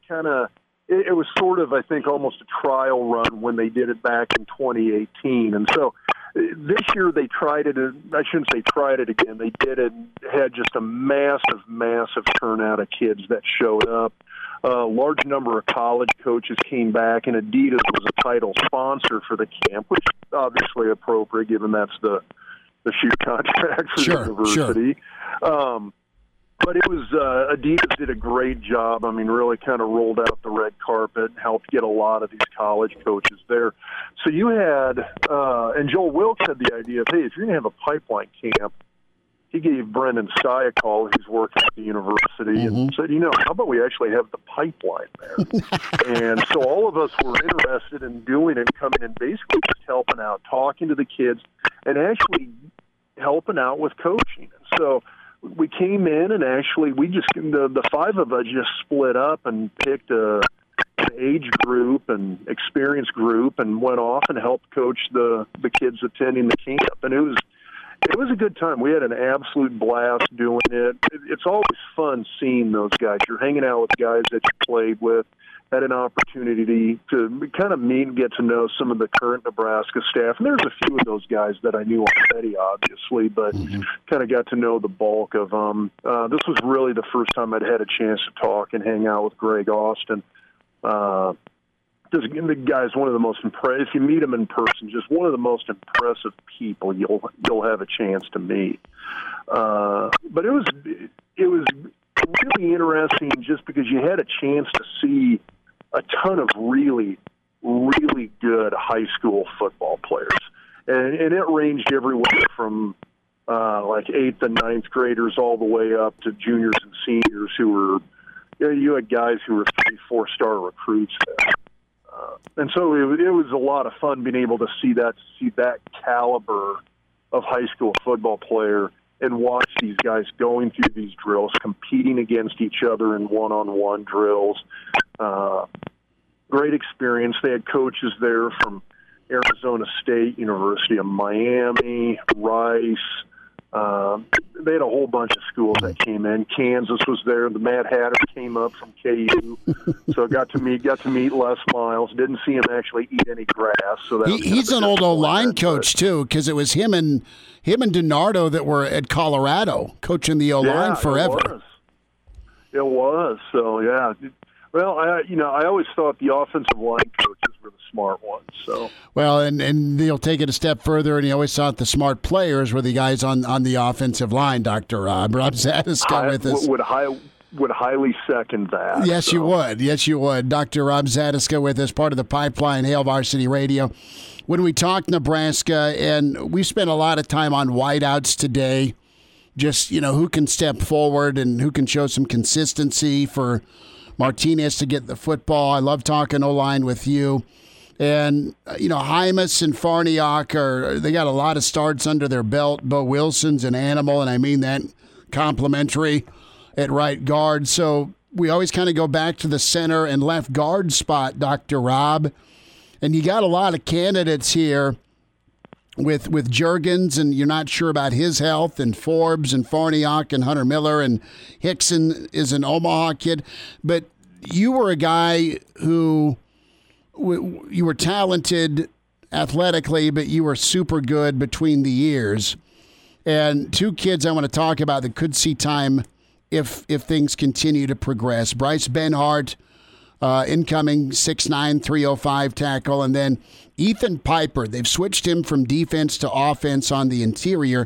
It was sort of, I think, almost a trial run when they did it back in 2018. And so this year they tried it. I shouldn't say tried it again. They did it. Had just a massive, massive turnout of kids that showed up. A large number of college coaches came back, and Adidas was a title sponsor for the camp, which is obviously appropriate given that's the shoe contract for the university. Sure. But it was Adidas did a great job. I mean, really kind of rolled out the red carpet and helped get a lot of these college coaches there. So you had, and Joel Wilkes had the idea of, hey, if you're going to have a Pipeline camp, he gave Brendan Sty a call. He's working at the university and said, how about we actually have the Pipeline there? And so all of us were interested in doing it, coming in basically just helping out, talking to the kids, and actually helping out with coaching. And so we came in and actually the 5 of us just split up and picked an age group and experience group, and went off and helped coach the kids attending the camp. And it was a good time. We had an absolute blast doing it. It's always fun seeing those guys. You're hanging out with guys that you played with. Had an opportunity to kind of meet and get to know some of the current Nebraska staff. And there's a few of those guys that I knew already, obviously, but kind of got to know the bulk of them. This was really the first time I'd had a chance to talk and hang out with Greg Austin. The guy's one of the most impressive. If you meet him in person, just one of the most impressive people you'll have a chance to meet. But it was really interesting just because you had a chance to see a ton of really, really good high school football players. And it ranged everywhere from like 8th and 9th graders all the way up to juniors and seniors who were, you had guys who were 3-4-star recruits there. And so it was a lot of fun being able to see that caliber of high school football player and watch these guys going through these drills, competing against each other in one-on-one drills. Great experience. They had coaches there from Arizona State, University of Miami, Rice. They had a whole bunch of schools that came in. Kansas was there. The Mad Hatter came up from KU, so got to meet Les Miles. Didn't see him actually eat any grass. So he's an old O-line coach too, because it was him and DiNardo that were at Colorado coaching the O-line forever. It was. So yeah. Well, I always thought the offensive line coaches were the smart ones. So well, and they'll take it a step further, and he always thought the smart players were the guys on the offensive line. Dr. Rob Zatechka with us. Would highly second that. Yes, you would. Yes, you would. Dr. Rob Zatechka with us, part of the Pipeline, Hail Varsity Radio. When we talk Nebraska, and we spent a lot of time on wideouts today, just who can step forward and who can show some consistency for Martinez to get the football. I love talking O-line with you. And, Hymas and Farniok, they got a lot of starts under their belt. Bo Wilson's an animal, and I mean that complimentary at right guard. So we always kind of go back to the center and left guard spot, Dr. Rob. And you got a lot of candidates here with Juergens, and you're not sure about his health, and Forbes and Farniok and Hunter Miller, and Hickson is an Omaha kid. But you were a guy who you were talented athletically, but you were super good between the years. And two kids I want to talk about that could see time if things continue to progress. Bryce Benhart, incoming 6'9", 305 tackle, and then Ethan Piper. They've switched him from defense to offense on the interior.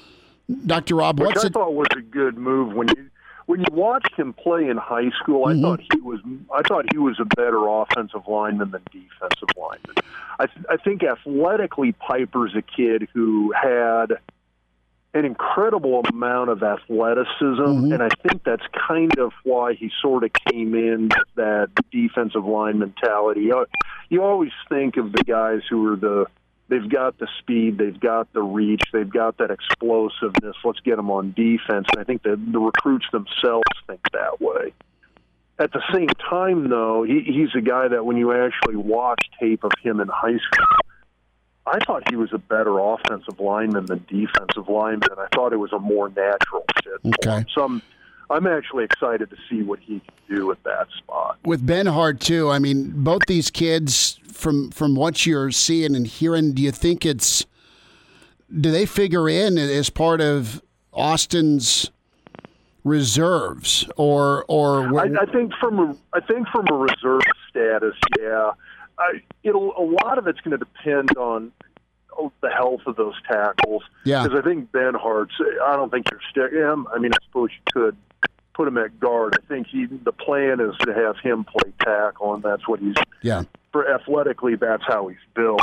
Dr. Rob, I thought was a good move when you watched him play in high school. I thought he was a better offensive lineman than defensive lineman. I think athletically, Piper's a kid who had an incredible amount of athleticism, and I think that's kind of why he sort of came in with that defensive line mentality. You always think of the guys who are they've got the speed, they've got the reach, they've got that explosiveness. Let's get them on defense. And I think that the recruits themselves think that way. At the same time, though, he's a guy that when you actually watch tape of him in high school, I thought he was a better offensive lineman than defensive lineman, and I thought it was a more natural fit. Okay. So I'm actually excited to see what he can do at that spot. With Benhart, too, I mean, both these kids, from what you're seeing and hearing, do you think do they figure in as part of Austin's reserves, or I think from a reserve status, yeah. A lot of it's going to depend on the health of those tackles. Yeah. Because I think Benhart's, I don't think you're sticking him. I mean, I suppose you could put him at guard. I think the plan is to have him play tackle, and that's what he's. Yeah. For athletically, that's how he's built.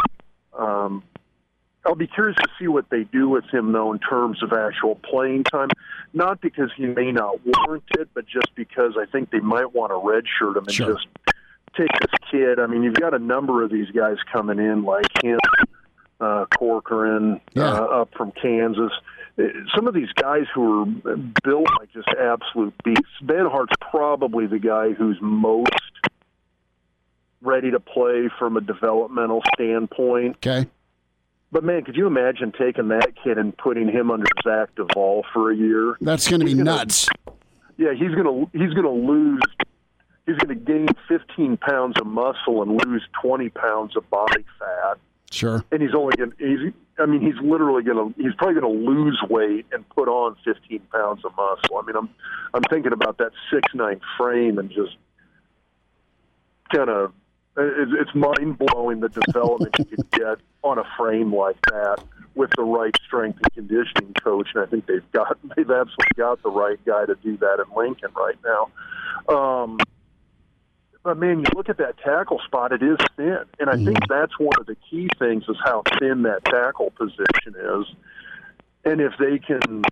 I'll be curious to see what they do with him, though, in terms of actual playing time. Not because he may not warrant it, but just because I think they might want to redshirt him and just take this kid. I mean, you've got a number of these guys coming in, like him, Corcoran, up from Kansas. Some of these guys who are built like just absolute beasts. Benhart's probably the guy who's most ready to play from a developmental standpoint. Okay. But, man, could you imagine taking that kid and putting him under Zach Duvall for a year? That's going to be nuts. Yeah, he's going to lose. He's going to gain 15 pounds of muscle and lose 20 pounds of body fat. Sure. And he's only going to, he's literally going to, he's probably going to lose weight and put on 15 pounds of muscle. I mean, I'm thinking about that 6'9" frame and just kind of, it's mind-blowing the development you could get on a frame like that with the right strength and conditioning coach. And I think they've absolutely got the right guy to do that in Lincoln right now. But, man, you look at that tackle spot, it is thin. And I think that's one of the key things is how thin that tackle position is. And if they can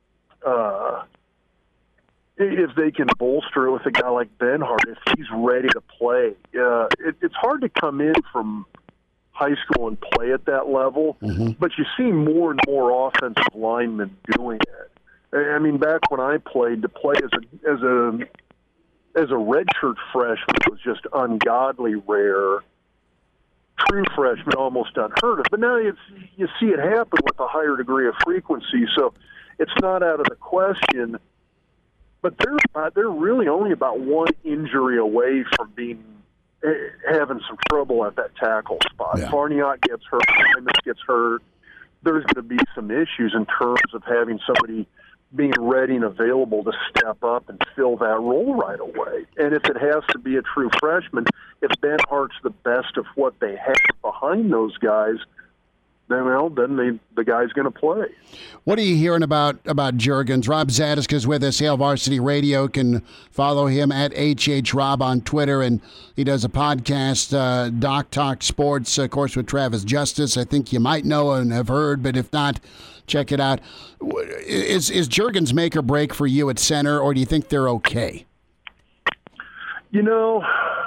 bolster it with a guy like Benhart, if he's ready to play, it's hard to come in from high school and play at that level, but you see more and more offensive linemen doing it. I mean, back when I played, to play as a redshirt freshman was just ungodly rare. True freshman almost unheard of. But now you see it happen with a higher degree of frequency, so it's not out of the question. But they're really only about one injury away from having some trouble at that tackle spot. Yeah. Farniok gets hurt, Simmons gets hurt. There's going to be some issues in terms of having somebody being ready and available to step up and fill that role right away. And if it has to be a true freshman, if Benhart's the best of what they have behind those guys, then the guy's going to play. What are you hearing about Juergens? Rob Zatechka is with us, Hail Varsity Radio. Can follow him at HHRob on Twitter, and he does a podcast, Doc Talk Sports, of course, with Travis Justice. I think you might know and have heard, but if not, check it out. Is Juergens make or break for you at center, or do you think they're okay? You know,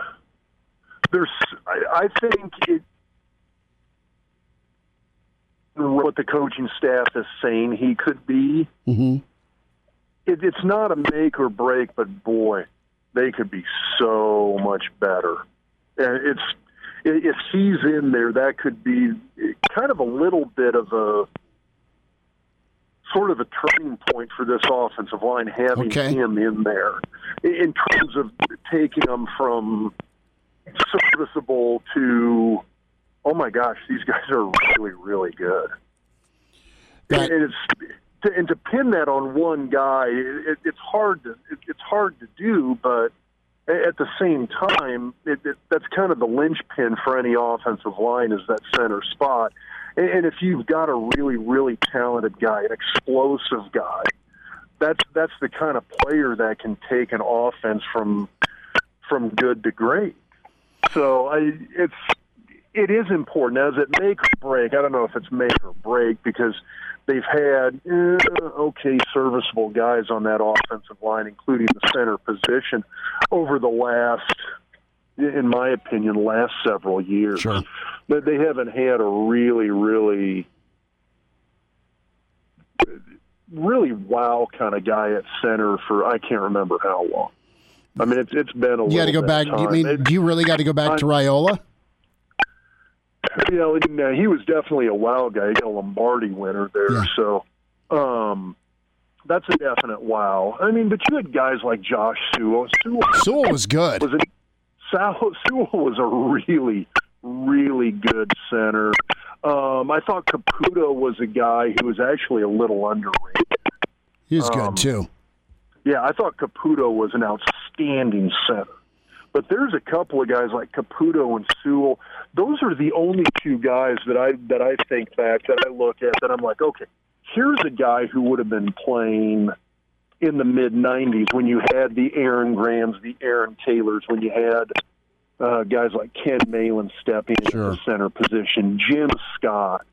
I think what the coaching staff is saying he could be. It's not a make or break, but boy, they could be so much better. And if he's in there, that could be kind of a little bit of a sort of a turning point for this offensive line, having him in there in terms of taking them from serviceable to, oh my gosh, these guys are really, really good. Right. And to pin that on one guy, it's hard to do, but at the same time, that's kind of the linchpin for any offensive line is that center spot. And if you've got a really, really talented guy, an explosive guy, that's the kind of player that can take an offense from good to great. So it is important. Now, is it make or break? I don't know if it's make or break because they've had serviceable guys on that offensive line, including the center position, over the last, in my opinion, last several years. Sure. But they haven't had a really, really, really wow kind of guy at center for I can't remember how long. I mean, it's been a. You got to go back. Do you really got to go back to Raiola? You know, he was definitely a wow guy. He got a Lombardi winner there, so that's a definite wow. I mean, but you had guys like Josh Sewell. Sewell was good. Sewell was a really, really good center. I thought Caputo was a guy who was actually a little underrated. He's good, too. Yeah, I thought Caputo was an outstanding center. But there's a couple of guys like Caputo and Sewell. Those are the only two guys that I think back, that I look at, that I'm like, okay, here's a guy who would have been playing in the mid-'90s when you had the Aaron Grahams, the Aaron Taylors, when you had guys like Ken Malin stepping into the center position, Jim Scott.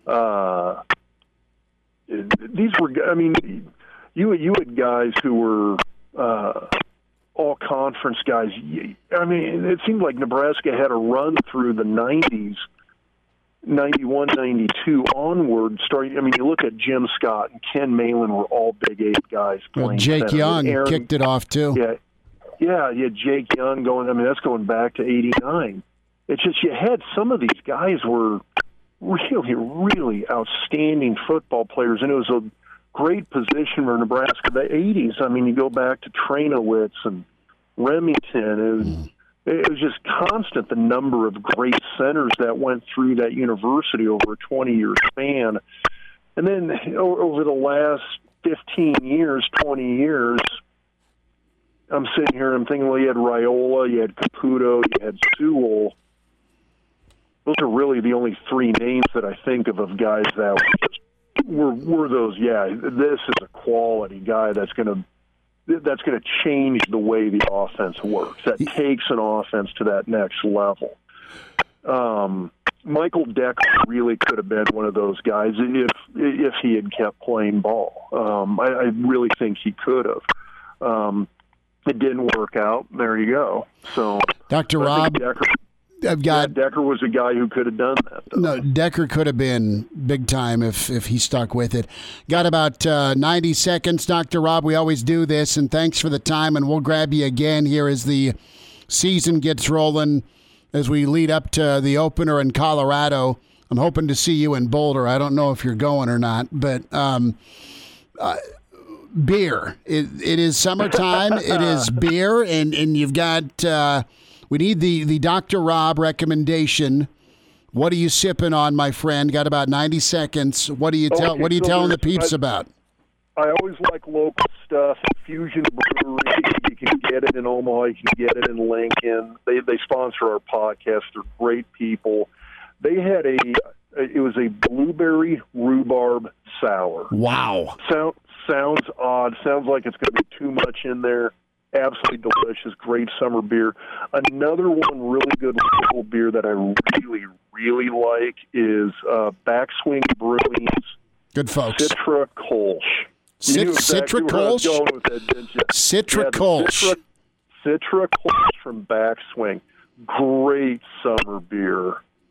These were, I mean, you had guys who were all-conference guys. I mean, it seemed like Nebraska had a run through the 90s, 91, 92 onward. Starting, I mean, you look at Jim Scott and Ken Malin were all Big 8 guys playing. Jake center. Young kicked it off, too. Yeah. Yeah, you had Jake Young going. I mean, that's going back to '89. It's just you had some of these guys were really, really outstanding football players, and it was a great position for Nebraska. The '80s. I mean, you go back to Trainowitz and Remington. It was just constant, the number of great centers that went through that university over a 20-year span. And then over the last 15 years, 20 years, I'm sitting here and I'm thinking, well, you had Raiola, you had Caputo, you had Sewell. Those are really the only three names that I think of guys that were those, yeah, this is a quality guy that's going to change the way the offense works. That takes an offense to that next level. Michael Decker really could have been one of those guys if he had kept playing ball. I really think he could have. It didn't work out. There you go. So, Dr. Rob, Decker was a guy who could have done that, though. No, Decker could have been big time if he stuck with it. Got about 90 seconds, Dr. Rob. We always do this, and thanks for the time, and we'll grab you again here as the season gets rolling, as we lead up to the opener in Colorado. I'm hoping to see you in Boulder. I don't know if you're going or not, but beer. It is summertime. It is beer, and you've got... we need the Dr. Rob recommendation. What are you sipping on, my friend? Got about 90 seconds. What are you telling the peeps about? I always like local stuff. Fusion Brewery. You can get it in Omaha. You can get it in Lincoln. They sponsor our podcast. They're great people. They had it was a blueberry rhubarb sour. Wow. Sounds odd. Sounds like it's going to be too much in there. Absolutely delicious, great summer beer. Another one really good local beer that I really, really like is Backswing Brewing's good folks. Citra Kolsch. Citra Kolsch? Citra Kolsch. Citra Kolsch from Backswing. Great summer beer.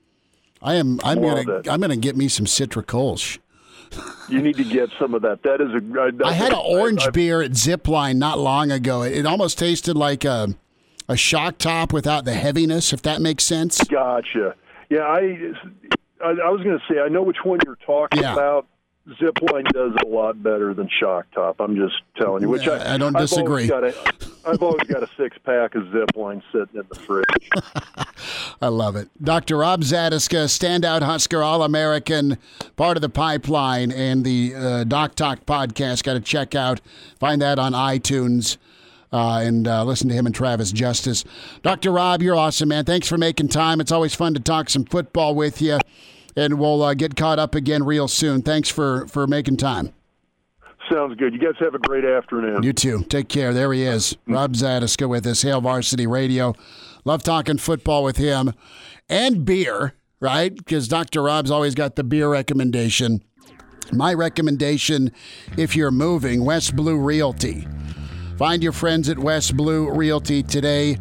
I'm gonna get me some Citra Kolsch. You need to get some of that. That is I had an orange beer at Zipline not long ago. It almost tasted like a Shock Top without the heaviness, if that makes sense. Gotcha. Yeah, I was going to say, I know which one you're talking about. Zipline does it a lot better than Shock Top. I'm just telling you. Which I don't disagree. I've always got a 6-pack of Zipline sitting in the fridge. I love it. Dr. Rob Zatechka, standout Husker, All-American, part of the pipeline, and the Doc Talk podcast. Got to check out. Find that on iTunes and listen to him and Travis Justice. Dr. Rob, you're awesome, man. Thanks for making time. It's always fun to talk some football with you. And we'll get caught up again real soon. Thanks for making time. Sounds good. You guys have a great afternoon. You too. Take care. There he is. Rob Zatechka with us, Hail Varsity Radio. Love talking football with him. And beer, right? Because Dr. Rob's always got the beer recommendation. My recommendation, if you're moving, West Blue Realty. Find your friends at West Blue Realty today.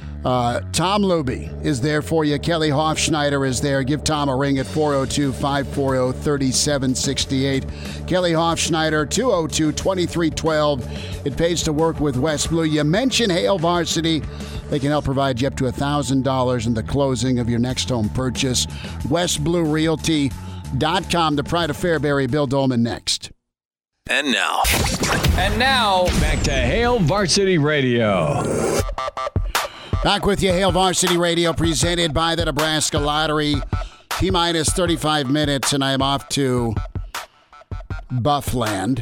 Tom Luby is there for you. Kelly Hofschneider is there. Give Tom a ring at 402-540-3768. Kelly Hofschneider, 202-2312. It pays to work with West Blue. You mention Hail Varsity. They can help provide you up to $1,000 in the closing of your next home purchase. WestBlueRealty.com. The Pride of Fairbury. Bill Dolman next. And now, back to Hail Varsity Radio. Back with you, Hail Varsity Radio, presented by the Nebraska Lottery. T-minus 35 minutes, and I am off to Buffland.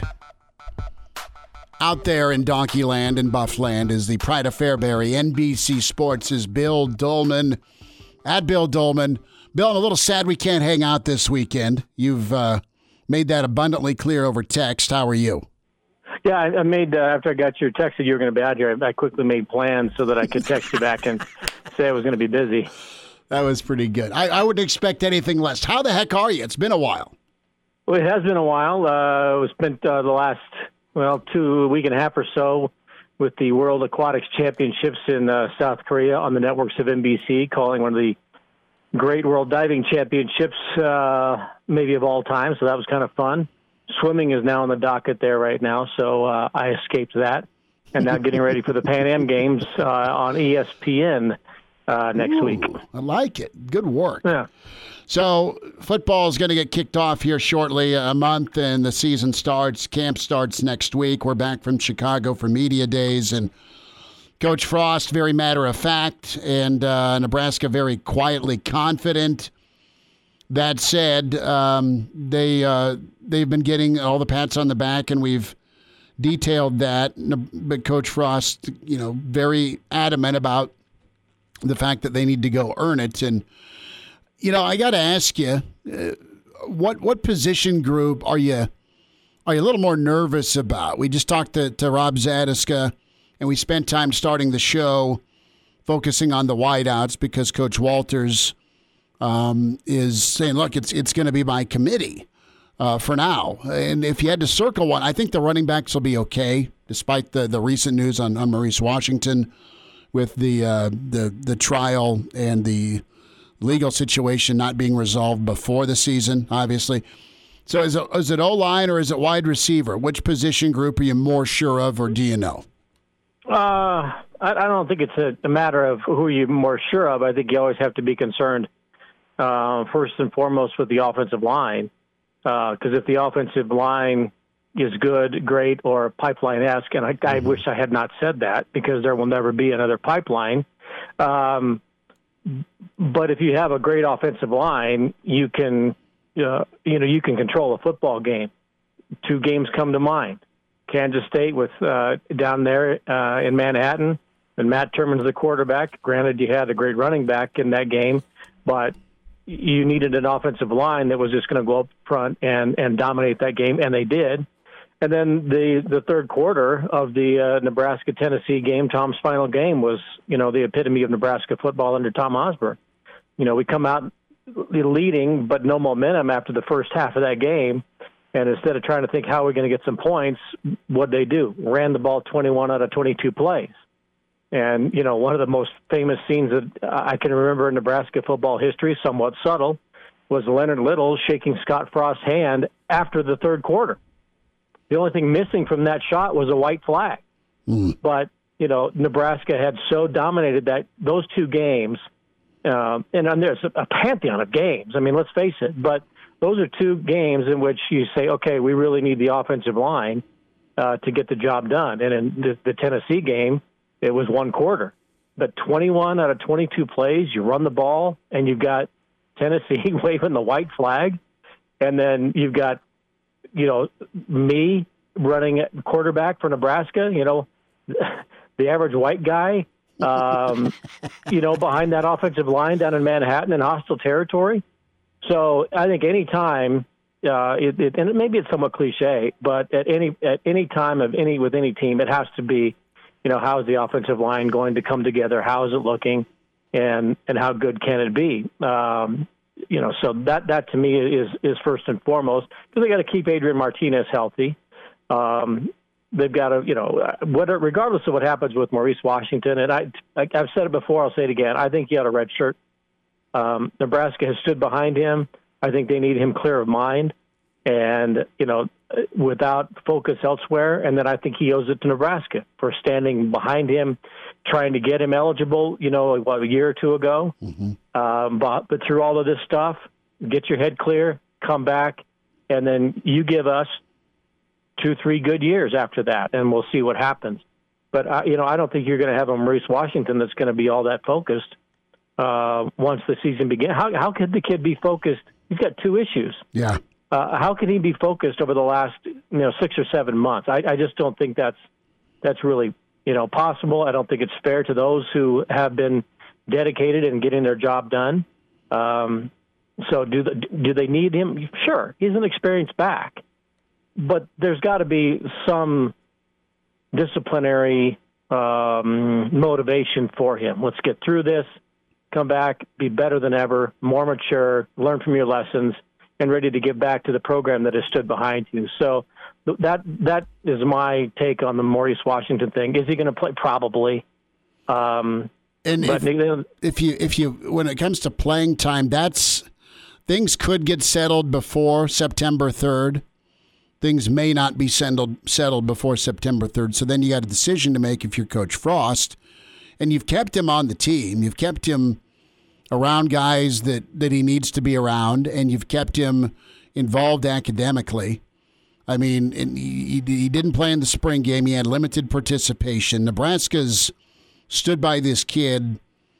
Out there in Donkeyland and Buffland is the Pride of Fairbury. NBC Sports is Bill Dolman. At Bill Dolman. Bill, I'm a little sad we can't hang out this weekend. You've made that abundantly clear over text. How are you? Yeah, I made, after I got your text that you were going to be out here, I quickly made plans so that I could text you back and say I was going to be busy. That was pretty good. I wouldn't expect anything less. How the heck are you? It's been a while. Well, it has been a while. We spent the last, week and a half or so with the World Aquatics Championships in South Korea on the networks of NBC, calling one of the great World Diving Championships maybe of all time, so that was kind of fun. Swimming is now on the docket there right now, so I escaped that. and now getting ready for the Pan Am Games on ESPN next week. I like it. Good work. Yeah. So football is going to get kicked off here shortly, a month, and the season starts. Camp starts next week. We're back from Chicago for media days, and Coach Frost, very matter of fact, and Nebraska very quietly confident. That said, they've been getting all the pats on the back, and we've detailed that. But Coach Frost, very adamant about the fact that they need to go earn it. And I got to ask you, what position group are you a little more nervous about? We just talked to Rob Zadiska, and we spent time starting the show focusing on the wideouts because Coach Walters is saying, look, it's going to be my committee for now. And if you had to circle one, I think the running backs will be okay, despite the recent news on Maurice Washington with the trial and the legal situation not being resolved before the season, obviously. So is it O-line or is it wide receiver? Which position group are you more sure of, or do you know? I don't think it's a matter of who you're more sure of. I think you always have to be concerned first and foremost with the offensive line, because if the offensive line is good, great, or pipeline-esque, and I wish I had not said that because there will never be another pipeline. But if you have a great offensive line, you can control a football game. Two games come to mind: Kansas State with down there in Manhattan, and Matt Turman's the quarterback. Granted, you had a great running back in that game, but you needed an offensive line that was just going to go up front and dominate that game, and they did. And then the third quarter of the Nebraska-Tennessee game, Tom's final game, was, the epitome of Nebraska football under Tom Osborne. We come out leading, but no momentum after the first half of that game. And instead of trying to think how we're going to get some points, what'd they do? Ran the ball 21 out of 22 plays. And, one of the most famous scenes that I can remember in Nebraska football history, somewhat subtle, was Leonard Little shaking Scott Frost's hand after the third quarter. The only thing missing from that shot was a white flag. But, Nebraska had so dominated those two games, and there's a pantheon of games. I mean, let's face it. But those are two games in which you say, okay, we really need the offensive line to get the job done. And in the Tennessee game, it was one quarter. But 21 out of 22 plays, you run the ball, and you've got Tennessee waving the white flag, and then you've got me running at quarterback for Nebraska, the average white guy, behind that offensive line down in Manhattan in hostile territory. So I think any time, and maybe it's somewhat cliche, but at any time with any team, it has to be, how is the offensive line going to come together? How is it looking, and how good can it be? So that to me is first and foremost, because they got to keep Adrian Martinez healthy. They've got to, regardless of what happens with Maurice Washington, and I've said it before, I'll say it again. I think he had a red shirt. Nebraska has stood behind him. I think they need him clear of mind, and without focus elsewhere. And then I think he owes it to Nebraska for standing behind him, trying to get him eligible. A year or two ago. But through all of this stuff, get your head clear, come back, and then you give us 2-3 good years after that, and we'll see what happens. But I don't think you're going to have a Maurice Washington that's going to be all that focused once the season begins. How could the kid be focused? He's got two issues. Yeah. How can he be focused over the last 6 or 7 months? I just don't think that's really possible. I don't think it's fair to those who have been dedicated in getting their job done. So do they need him? Sure, he's an experienced back, but there's got to be some disciplinary motivation for him. Let's get through this, come back, be better than ever, more mature, learn from your lessons, and ready to give back to the program that has stood behind you. So that is my take on the Maurice Washington thing. Is he going to play? Probably. And if you when it comes to playing time, things could get settled before September 3rd. things may not be settled before September 3rd. So then you got a decision to make if you're Coach Frost, and you've kept him on the team. You've kept him around guys that he needs to be around, and you've kept him involved academically. I mean, he didn't play in the spring game. He had limited participation. Nebraska's stood by this kid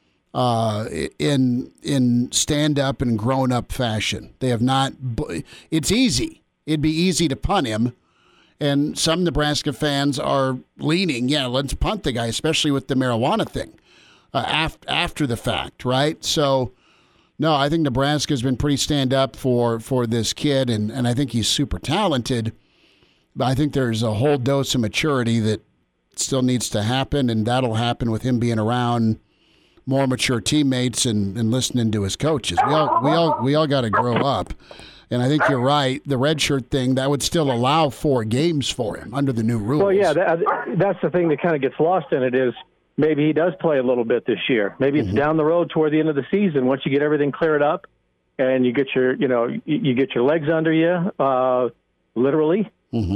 in stand-up and grown-up fashion. They have not. It's easy. It'd be easy to punt him, and some Nebraska fans are leaning, let's punt the guy, especially with the marijuana thing after the fact, right? So, no, I think Nebraska's been pretty stand-up for this kid, and I think he's super talented, but I think there's a whole dose of maturity that still needs to happen, and that'll happen with him being around more mature teammates and listening to his coaches. We all got to grow up. And I think you're right. The redshirt thing, that would still allow 4 games for him under the new rules. Well, yeah, that's the thing that kind of gets lost in it is maybe he does play a little bit this year. Maybe it's down the road toward the end of the season once you get everything cleared up and you get your legs under you, literally.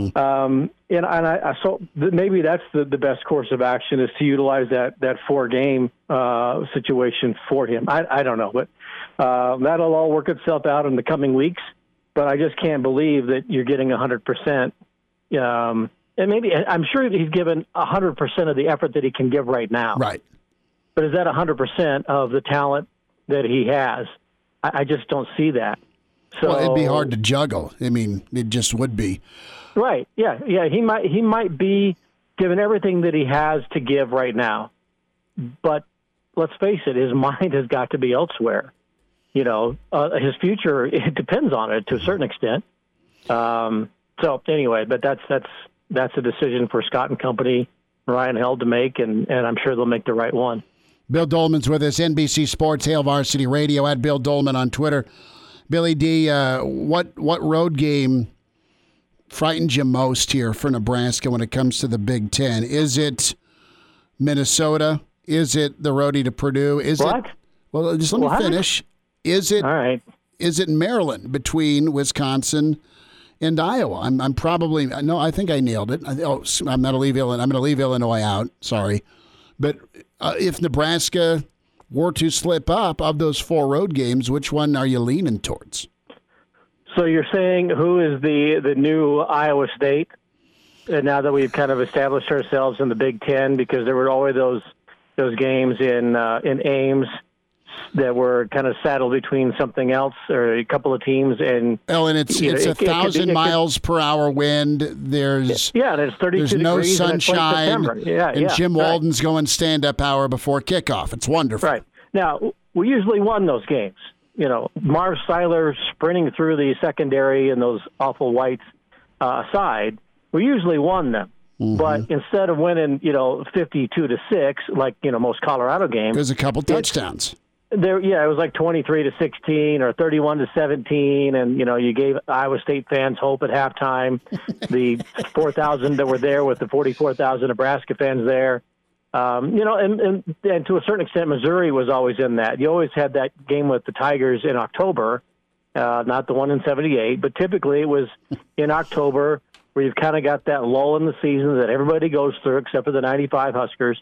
So maybe that's the best course of action is to utilize that 4-game situation for him. I don't know, but that'll all work itself out in the coming weeks. But I just can't believe that you're getting 100%. And maybe I'm sure he's given 100% of the effort that he can give right now. Right. But is that 100% of the talent that he has? I just don't see that. So, well, it'd be hard to juggle. I mean, it just would be. Right. Yeah. He might be given everything that he has to give right now, but let's face it, his mind has got to be elsewhere. His future, it depends on it to a certain extent. So anyway, but that's a decision for Scott and company, Ryan Held to make, and I'm sure they'll make the right one. Bill Dolman's with us, NBC Sports, Hail Varsity Radio, at Bill Dolman on Twitter. Billy D, what road game frightens you most here for Nebraska when it comes to the Big Ten? Is it Minnesota? Is it the roadie to Purdue? Is what? It? Well, just let me finish. Is it? All right. Is it Maryland between Wisconsin and Iowa? I'm probably no. I think I nailed it. I'm going to leave Illinois out. Sorry, but if Nebraska were to slip up of those 4 road games, which one are you leaning towards? So you're saying who is the new Iowa State? And now that we've kind of established ourselves in the Big Ten, because there were always those games in Ames that were kind of saddled between something else or a couple of teams, and it's 1,000 miles per hour wind. There's and it's 32 there's no degrees sunshine, and Jim Walden's going stand-up hour before kickoff. It's wonderful. Right now, we usually won those games. Marv Seiler sprinting through the secondary and those awful whites aside, we usually won them. But instead of winning, 52-6, like most Colorado games, there's a couple touchdowns. It was like 23-16 or 31-17, and you gave Iowa State fans hope at halftime. The 4,000 that were there with the 44,000 Nebraska fans there, and to a certain extent, Missouri was always in that. You always had that game with the Tigers in October, not the one in '78, but typically it was in October where you've kind of got that lull in the season that everybody goes through except for the '95 Huskers.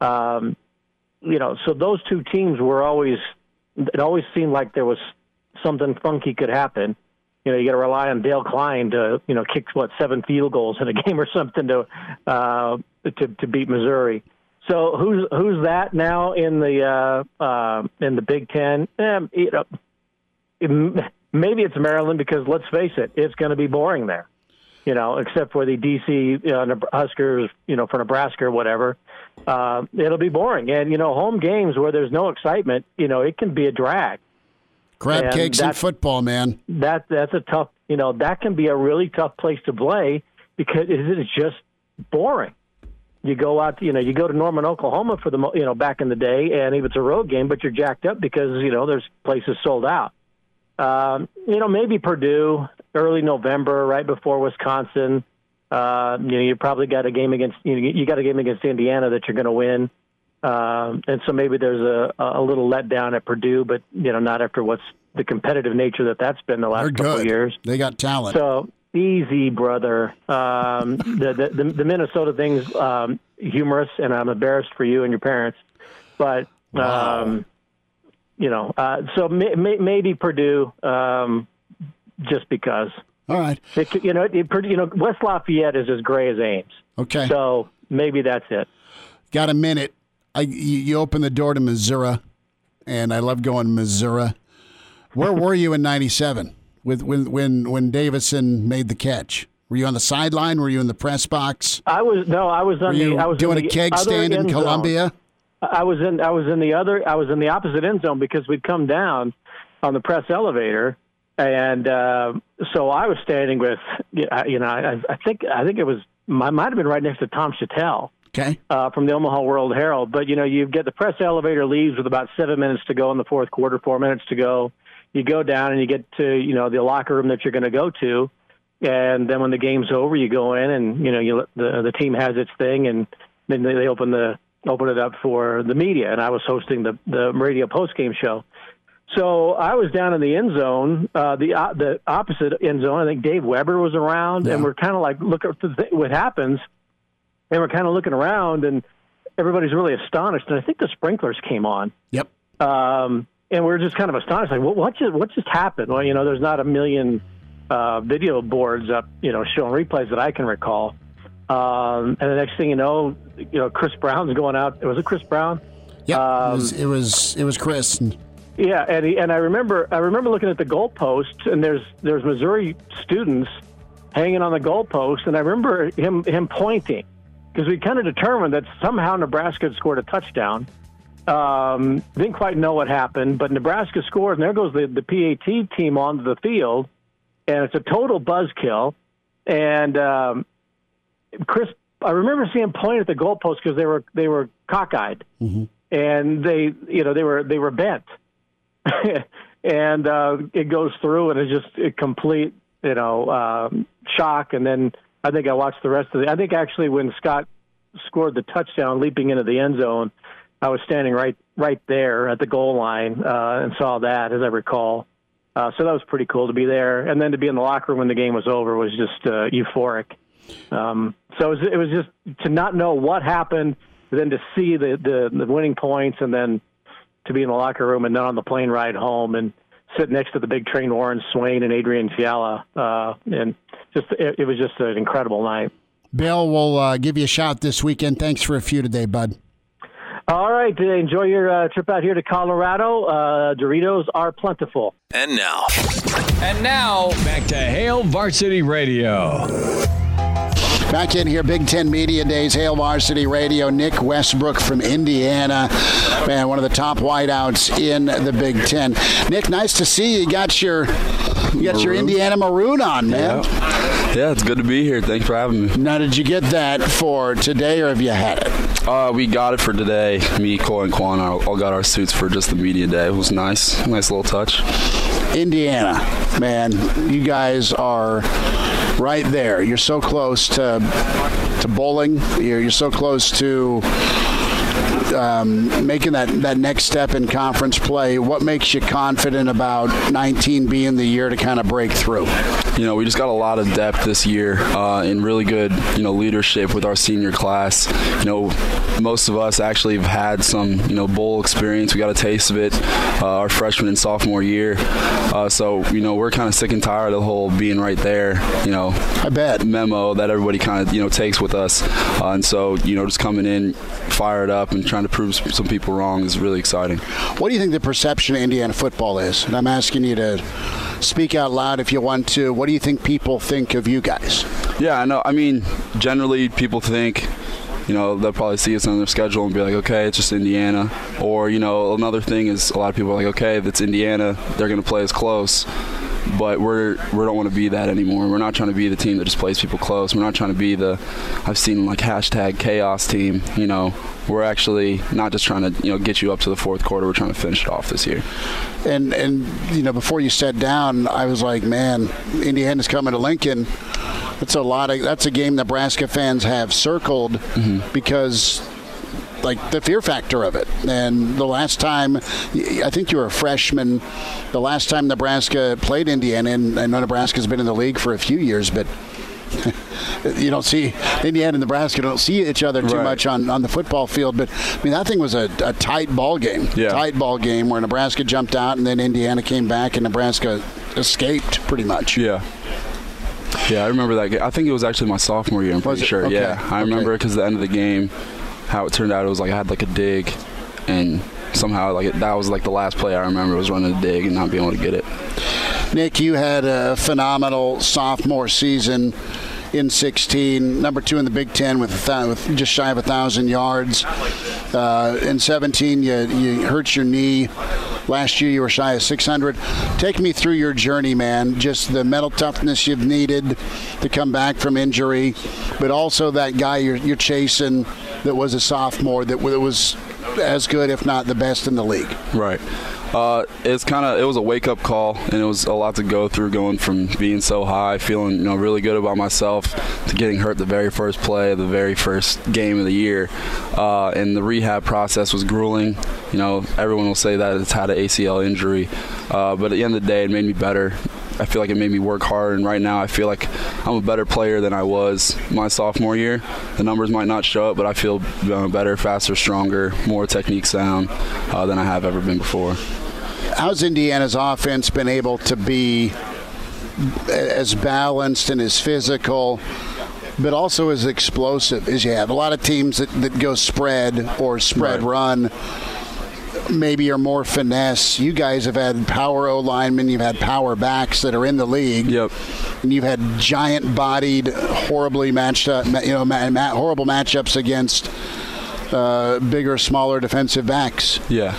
So those two teams were always, it always seemed like there was something funky could happen. You got to rely on Dale Klein to, kick 7 field goals in a game or something to beat Missouri. So who's that now in the Big Ten? Maybe it's Maryland, because let's face it, it's going to be boring there. Except for the D.C. Huskers, for Nebraska or whatever. It'll be boring. And, home games where there's no excitement, it can be a drag. Crab cakes and football, man. That's a tough, that can be a really tough place to play because it's just boring. You go out, you go to Norman, Oklahoma for the, back in the day, and if it's a road game, but you're jacked up because, there's places sold out. Maybe Purdue, early November, right before Wisconsin. You probably got a game against Indiana that you're going to win, and so maybe there's a little letdown at Purdue, but not after what's the competitive nature that's been the last couple of years. They got talent. So Easy, brother. The Minnesota thing's humorous, and I'm embarrassed for you and your parents. But, so maybe Purdue, just because. All right. West Lafayette is as gray as Ames. Okay. So maybe that's it. Got a minute. You open the door to Missouri, and I love going Missouri. Where were you in '97 when Davison made the catch? Were you on the sideline? Were you in the press box? I was doing a keg stand in Columbia. I was in the opposite end zone because we'd come down on the press elevator, and so I was standing with I think it was might have been right next to Tom Chattel. Okay. From the Omaha World Herald. But, you get the press elevator leaves with about 7 minutes to go in the fourth quarter, 4 minutes to go. You go down and you get to, the locker room that you're going to go to. And then when the game's over, you go in and, the team has its thing, and then they open it up for the media. And I was hosting the radio postgame show. So I was down in the end zone, the opposite end zone. I think Dave Weber was around, and we're kind of like, look at what happens. And we're kind of looking around, and everybody's really astonished. And I think the sprinklers came on. Yep. And we're just kind of astonished, like, what just happened? Well, there's not a million video boards up, showing replays that I can recall. And the next thing you know, Chris Brown's going out. Was it Chris Brown? Yeah, it was Chris. Yeah, and I remember looking at the goalpost, and there's Missouri students hanging on the goalpost, and I remember him pointing. Because we kind of determined that somehow Nebraska had scored a touchdown. Didn't quite know what happened, but Nebraska scored, and there goes the PAT team onto the field, and it's a total buzzkill. And Chris, I remember seeing him point at the goalpost because they were cockeyed, and they were bent, and it goes through, and it's just a complete shock, and then. I think I watched the rest of it. I think actually when Scott scored the touchdown leaping into the end zone, I was standing right there at the goal line and saw that, as I recall. So that was pretty cool to be there. And then to be in the locker room when the game was over was just euphoric. So it was just to not know what happened, then to see the winning points, and then to be in the locker room and then on the plane ride home and sit next to the big train Warren Swain and Adrian Fiala. And it was just an incredible night. Bill, we'll give you a shout this weekend. Thanks for a few today, bud. All right. Enjoy your trip out here to Colorado. Doritos are plentiful. And now, back to Hail Varsity Radio. Back in here, Big Ten Media Days, Hail Varsity Radio. Nick Westbrook from Indiana, man, one of the top wideouts in the Big Ten. Nick, nice to see you. You got your Indiana maroon on, man. Yeah, it's good to be here. Thanks for having me. Now, did you get that for today, or have you had it? We got it for today. Me, Cole, and Quan all got our suits for just the media day. It was nice. Nice little touch. Indiana, man, you guys are right there. You're so close to bowling. You're so close to making that next step in conference play. What makes you confident about 19 being the year to kind of break through? We just got a lot of depth this year and really good, leadership with our senior class. Most of us actually have had some, bowl experience. We got a taste of it our freshman and sophomore year. So, we're kind of sick and tired of the whole being right there, I bet. memo that everybody kind of, takes with us. And so, just coming in fired up and trying to prove some people wrong is really exciting. What do you think the perception of Indiana football is? And I'm asking you to speak out loud if you want to. What do you think people think of you guys? Yeah, I know. I mean, generally people think, they'll probably see us on their schedule and be like, okay, it's just Indiana. Or, another thing is a lot of people are like, okay, if it's Indiana, they're going to play us close. But we don't want to be that anymore. We're not trying to be the team that just plays people close. We're not trying to be I've seen like #chaos team. We're actually not just trying to get you up to the fourth quarter. We're trying to finish it off this year. And before you sat down, I was like, man, Indiana's coming to Lincoln. That's a game Nebraska fans have circled because like the fear factor of it. And the last time, I think you were a freshman, the last time Nebraska played Indiana, and I know Nebraska's been in the league for a few years, but you don't see Indiana and Nebraska don't see each other too much on the football field. But I mean, that thing was a tight ball game. Tight ball game where Nebraska jumped out and then Indiana came back and Nebraska escaped pretty much. Yeah, I remember that game. I think it was actually my sophomore year, I'm pretty sure. Okay. Yeah, I remember because at the end of the game, how it turned out, it was like I had like a dig, and somehow that was like the last play I remember was running a dig and not being able to get it. Nick, you had a phenomenal sophomore season in 16, number 2 in the Big Ten with just shy of 1,000 yards. In 17, you hurt your knee. Last year, you were shy of 600. Take me through your journey, man. Just the mental toughness you've needed to come back from injury, but also that guy you're chasing that was a sophomore that was as good, if not the best in the league. Right. It was a wake-up call, and it was a lot to go through, going from being so high, feeling really good about myself, to getting hurt the very first play of the very first game of the year. And the rehab process was grueling. Everyone will say that it's had an ACL injury, but at the end of the day, it made me better. I feel like it made me work hard, and right now I feel like I'm a better player than I was my sophomore year. The numbers might not show it, but I feel better, faster, stronger, more technique sound than I have ever been before. How's Indiana's offense been able to be as balanced and as physical, but also as explosive as you have? A lot of teams that go spread or spread run maybe are more finesse. You guys have had power O-linemen, you've had power backs that are in the league. Yep. And you've had giant-bodied, horribly matched up, horrible matchups against bigger, smaller defensive backs. Yeah.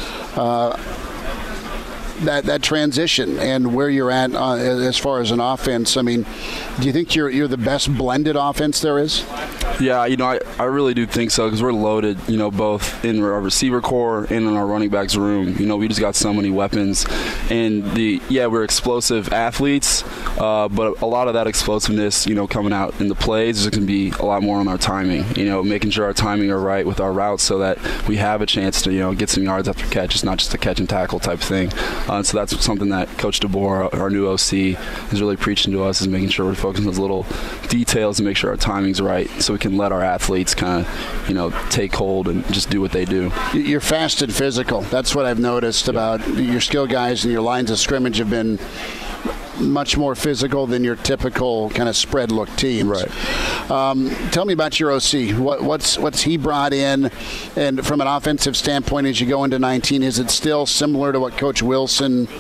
That transition and where you're at as far as an offense, I mean, do you think you're the best blended offense there is? Yeah, I really do think so, because we're loaded, both in our receiver core and in our running backs room. We just got so many weapons. And we're explosive athletes, but a lot of that explosiveness, coming out in the plays is going to be a lot more on our timing, making sure our timing are right with our routes so that we have a chance to, get some yards after catch. It's not just a catch and tackle type thing. And so that's something that Coach DeBoer, our new OC, is really preaching to us, is making sure we're focusing on those little details and make sure our timing's right so we can let our athletes kind of, take hold and just do what they do. You're fast and physical. That's what I've noticed about your skill guys, and your lines of scrimmage have been much more physical than your typical kind of spread look teams. Right. Tell me about your OC. What's he brought in, and from an offensive standpoint, as you go into 19, is it still similar to what Coach Wilson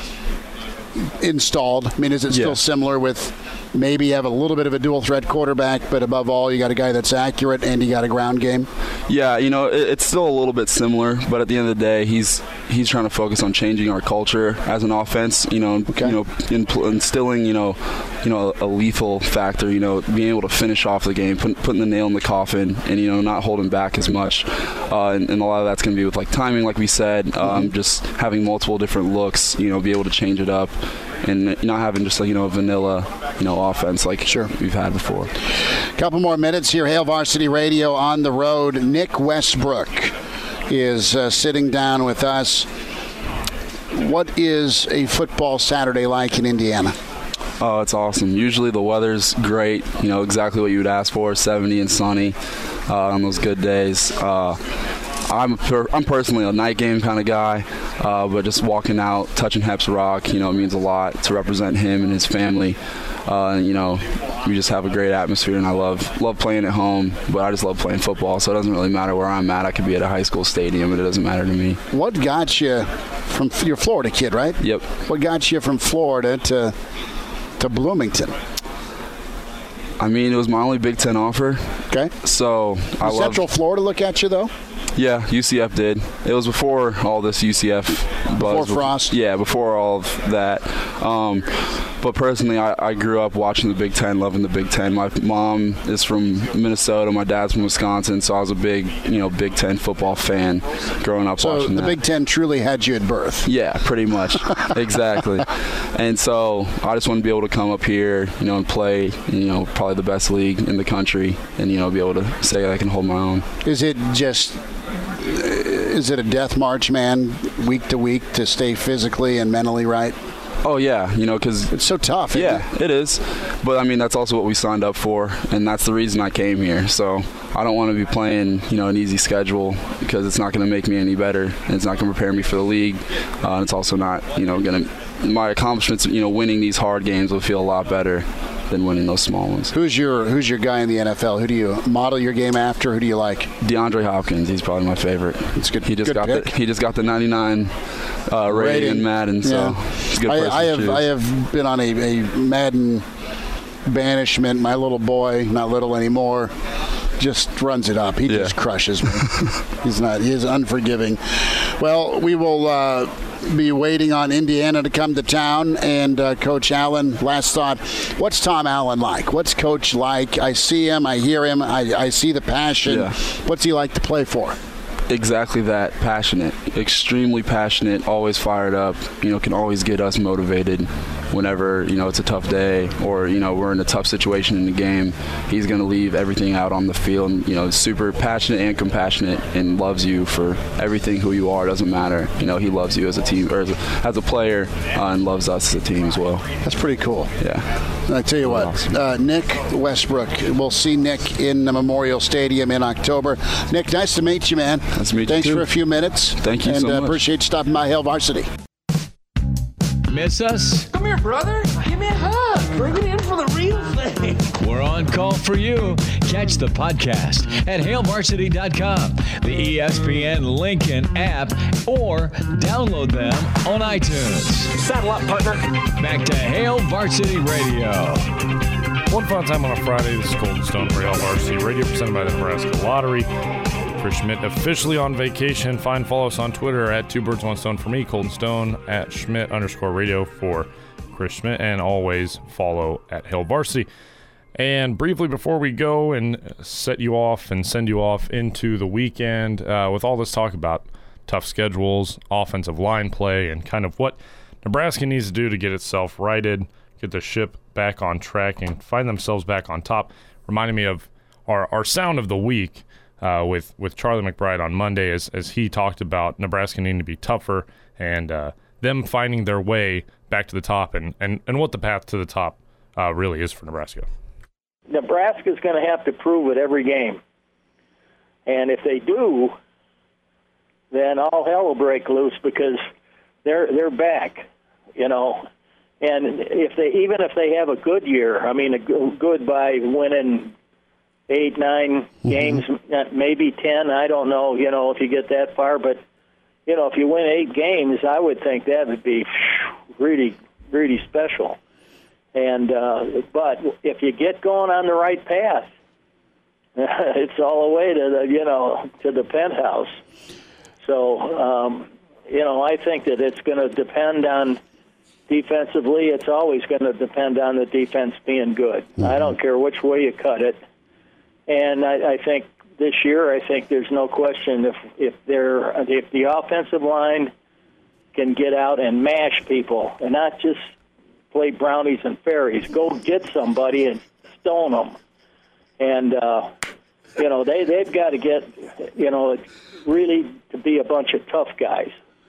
installed? I mean, is it still similar with maybe you have a little bit of a dual threat quarterback, but above all, you got a guy that's accurate and you got a ground game? Yeah, it's still a little bit similar, but at the end of the day, he's trying to focus on changing our culture as an offense. Instilling a lethal factor. Being able to finish off the game, putting the nail in the coffin, and not holding back as much. And a lot of that's going to be with timing, like we said, just having multiple different looks. Be able to change it up. And not having just a vanilla, offense like we've had before. Couple more minutes here. Hail Varsity Radio on the road. Nick Westbrook is sitting down with us. What is a football Saturday like in Indiana? Oh, it's awesome. Usually the weather's great. Exactly what you would ask for, 70 and sunny on those good days. I'm personally a night game kind of guy, but just walking out, touching Heps Rock, it means a lot to represent him and his family. We just have a great atmosphere, and I love playing at home, but I just love playing football, so it doesn't really matter where I'm at. I could be at a high school stadium, and it doesn't matter to me. What got you from – you're a Florida kid, right? Yep. What got you from Florida to Bloomington? I mean, it was my only Big Ten offer. Okay. So I love Central Florida look at you, though? Yeah, UCF did. It was before all this UCF buzz. Before Frost? Yeah, before all of that. But personally, I grew up watching the Big Ten, loving the Big Ten. My mom is from Minnesota. My dad's from Wisconsin, so I was a big, Big Ten football fan growing up watching that. So the Big Ten truly had you at birth. Yeah, pretty much. Exactly. And so I just want to be able to come up here, and play, probably the best league in the country, and, be able to say that I can hold my own. Is it a death march, man, week to week to stay physically and mentally right? Oh, yeah, because it's so tough. Yeah, it is. But, that's also what we signed up for, and that's the reason I came here. So I don't want to be playing, an easy schedule because it's not going to make me any better, and it's not going to prepare me for the league. And it's also not, going to – my accomplishments, winning these hard games will feel a lot better than winning those small ones. Who's your guy in the NFL? Who do you model your game after? Who do you like? DeAndre Hopkins. He's probably my favorite. It's good. He just got the 99 rating in Madden. So it's a good person to choose. I have been on a Madden banishment. My little boy, not little anymore, just runs it up. He just crushes me. He is unforgiving. Well, we will be waiting on Indiana to come to town. And Coach Allen, last thought, what's Tom Allen like? What's Coach like? I see him, I hear him, I see the passion. Yeah. What's he like to play for? Exactly that, passionate, extremely passionate, always fired up, can always get us motivated whenever, it's a tough day or, we're in a tough situation in the game. He's going to leave everything out on the field and, super passionate and compassionate and loves you for everything who you are. Doesn't matter. He loves you as a team or as a player and loves us as a team as well. That's pretty cool. Yeah. I tell you what, awesome. Nick Westbrook, we'll see Nick in the Memorial Stadium in October. Nick, nice to meet you, man. Nice to meet you. Thanks for a few minutes. Thank you so much. And appreciate you stopping by Hail Varsity. Miss us? Come here, brother. Give me a hug. Bring it in for the real thing. We're on call for you. Catch the podcast at HailVarsity.com, the ESPN Lincoln app, or download them on iTunes. Saddle up, partner. Back to Hail Varsity Radio. One fun time on a Friday. This is Colton Stone for Hail Varsity Radio, presented by the Nebraska Lottery. Chris Schmidt officially on vacation. Follow us on Twitter at 2 Birds 1 Stone for me, Colton Stone, at Schmidt_radio for Chris Schmidt, and always follow at Hail Varsity. And briefly before we go and set you off and send you off into the weekend, with all this talk about tough schedules, offensive line play, and kind of what Nebraska needs to do to get itself righted, get the ship back on track, and find themselves back on top, reminded me of our sound of the week. With Charlie McBride on Monday as he talked about Nebraska needing to be tougher and them finding their way back to the top and what the path to the top really is for Nebraska. Nebraska's going to have to prove it every game. And if they do, then all hell will break loose because they're back, And even if they have a good year, good by winning 8, 9 games, maybe 10. I don't know, if you get that far. But, if you win 8 games, I would think that would be really, really special. And but if you get going on the right path, it's all the way to the penthouse. So, I think that it's going to depend on defensively. It's always going to depend on the defense being good. I don't care which way you cut it. And I think this year, there's no question if the offensive line can get out and mash people and not just play brownies and fairies, go get somebody and stone them. And they've got to get really to be a bunch of tough guys.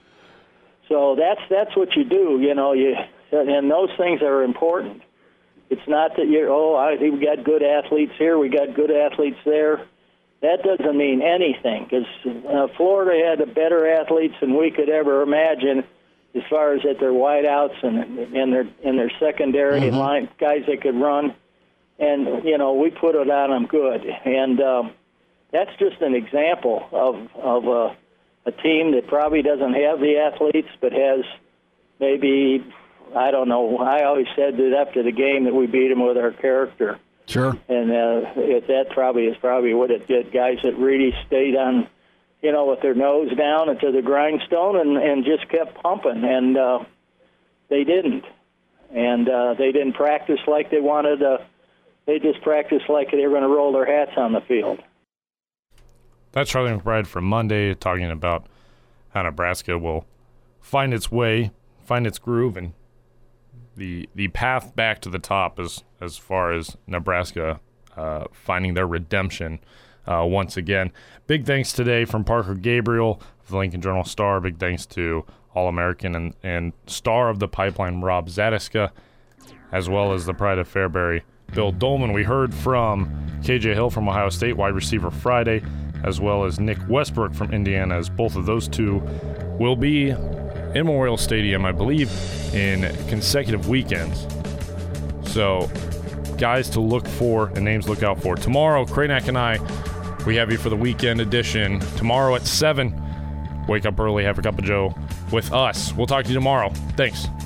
So that's what you do. And those things are important. It's not that we got good athletes here, we got good athletes there. That doesn't mean anything because Florida had better athletes than we could ever imagine as far as at their wideouts and in their secondary line guys that could run. And, we put it on them good. And that's just an example of a team that probably doesn't have the athletes but has maybe – I don't know. I always said that after the game that we beat them with our character. Sure. And that probably is what it did. Guys that really stayed on, with their nose down into the grindstone and just kept pumping. And they didn't. And they didn't practice like they wanted. They just practiced like they were going to roll their hats on the field. That's Charlie McBride from Monday talking about how Nebraska will find its way, find its groove, and the path back to the top as far as Nebraska finding their redemption once again. Big thanks today from Parker Gabriel of the Lincoln Journal-Star. Big thanks to All-American and star of the Pipeline, Rob Zadiska, as well as the Pride of Fairbury, Bill Dolman. We heard from KJ Hill from Ohio State, wide receiver Friday, as well as Nick Westbrook from Indiana, as both of those two will be in Memorial Stadium, I believe, in consecutive weekends. So, guys to look for and names to look out for. Tomorrow, Kranak and I, we have you for the weekend edition. Tomorrow at 7, wake up early, have a cup of joe with us. We'll talk to you tomorrow. Thanks.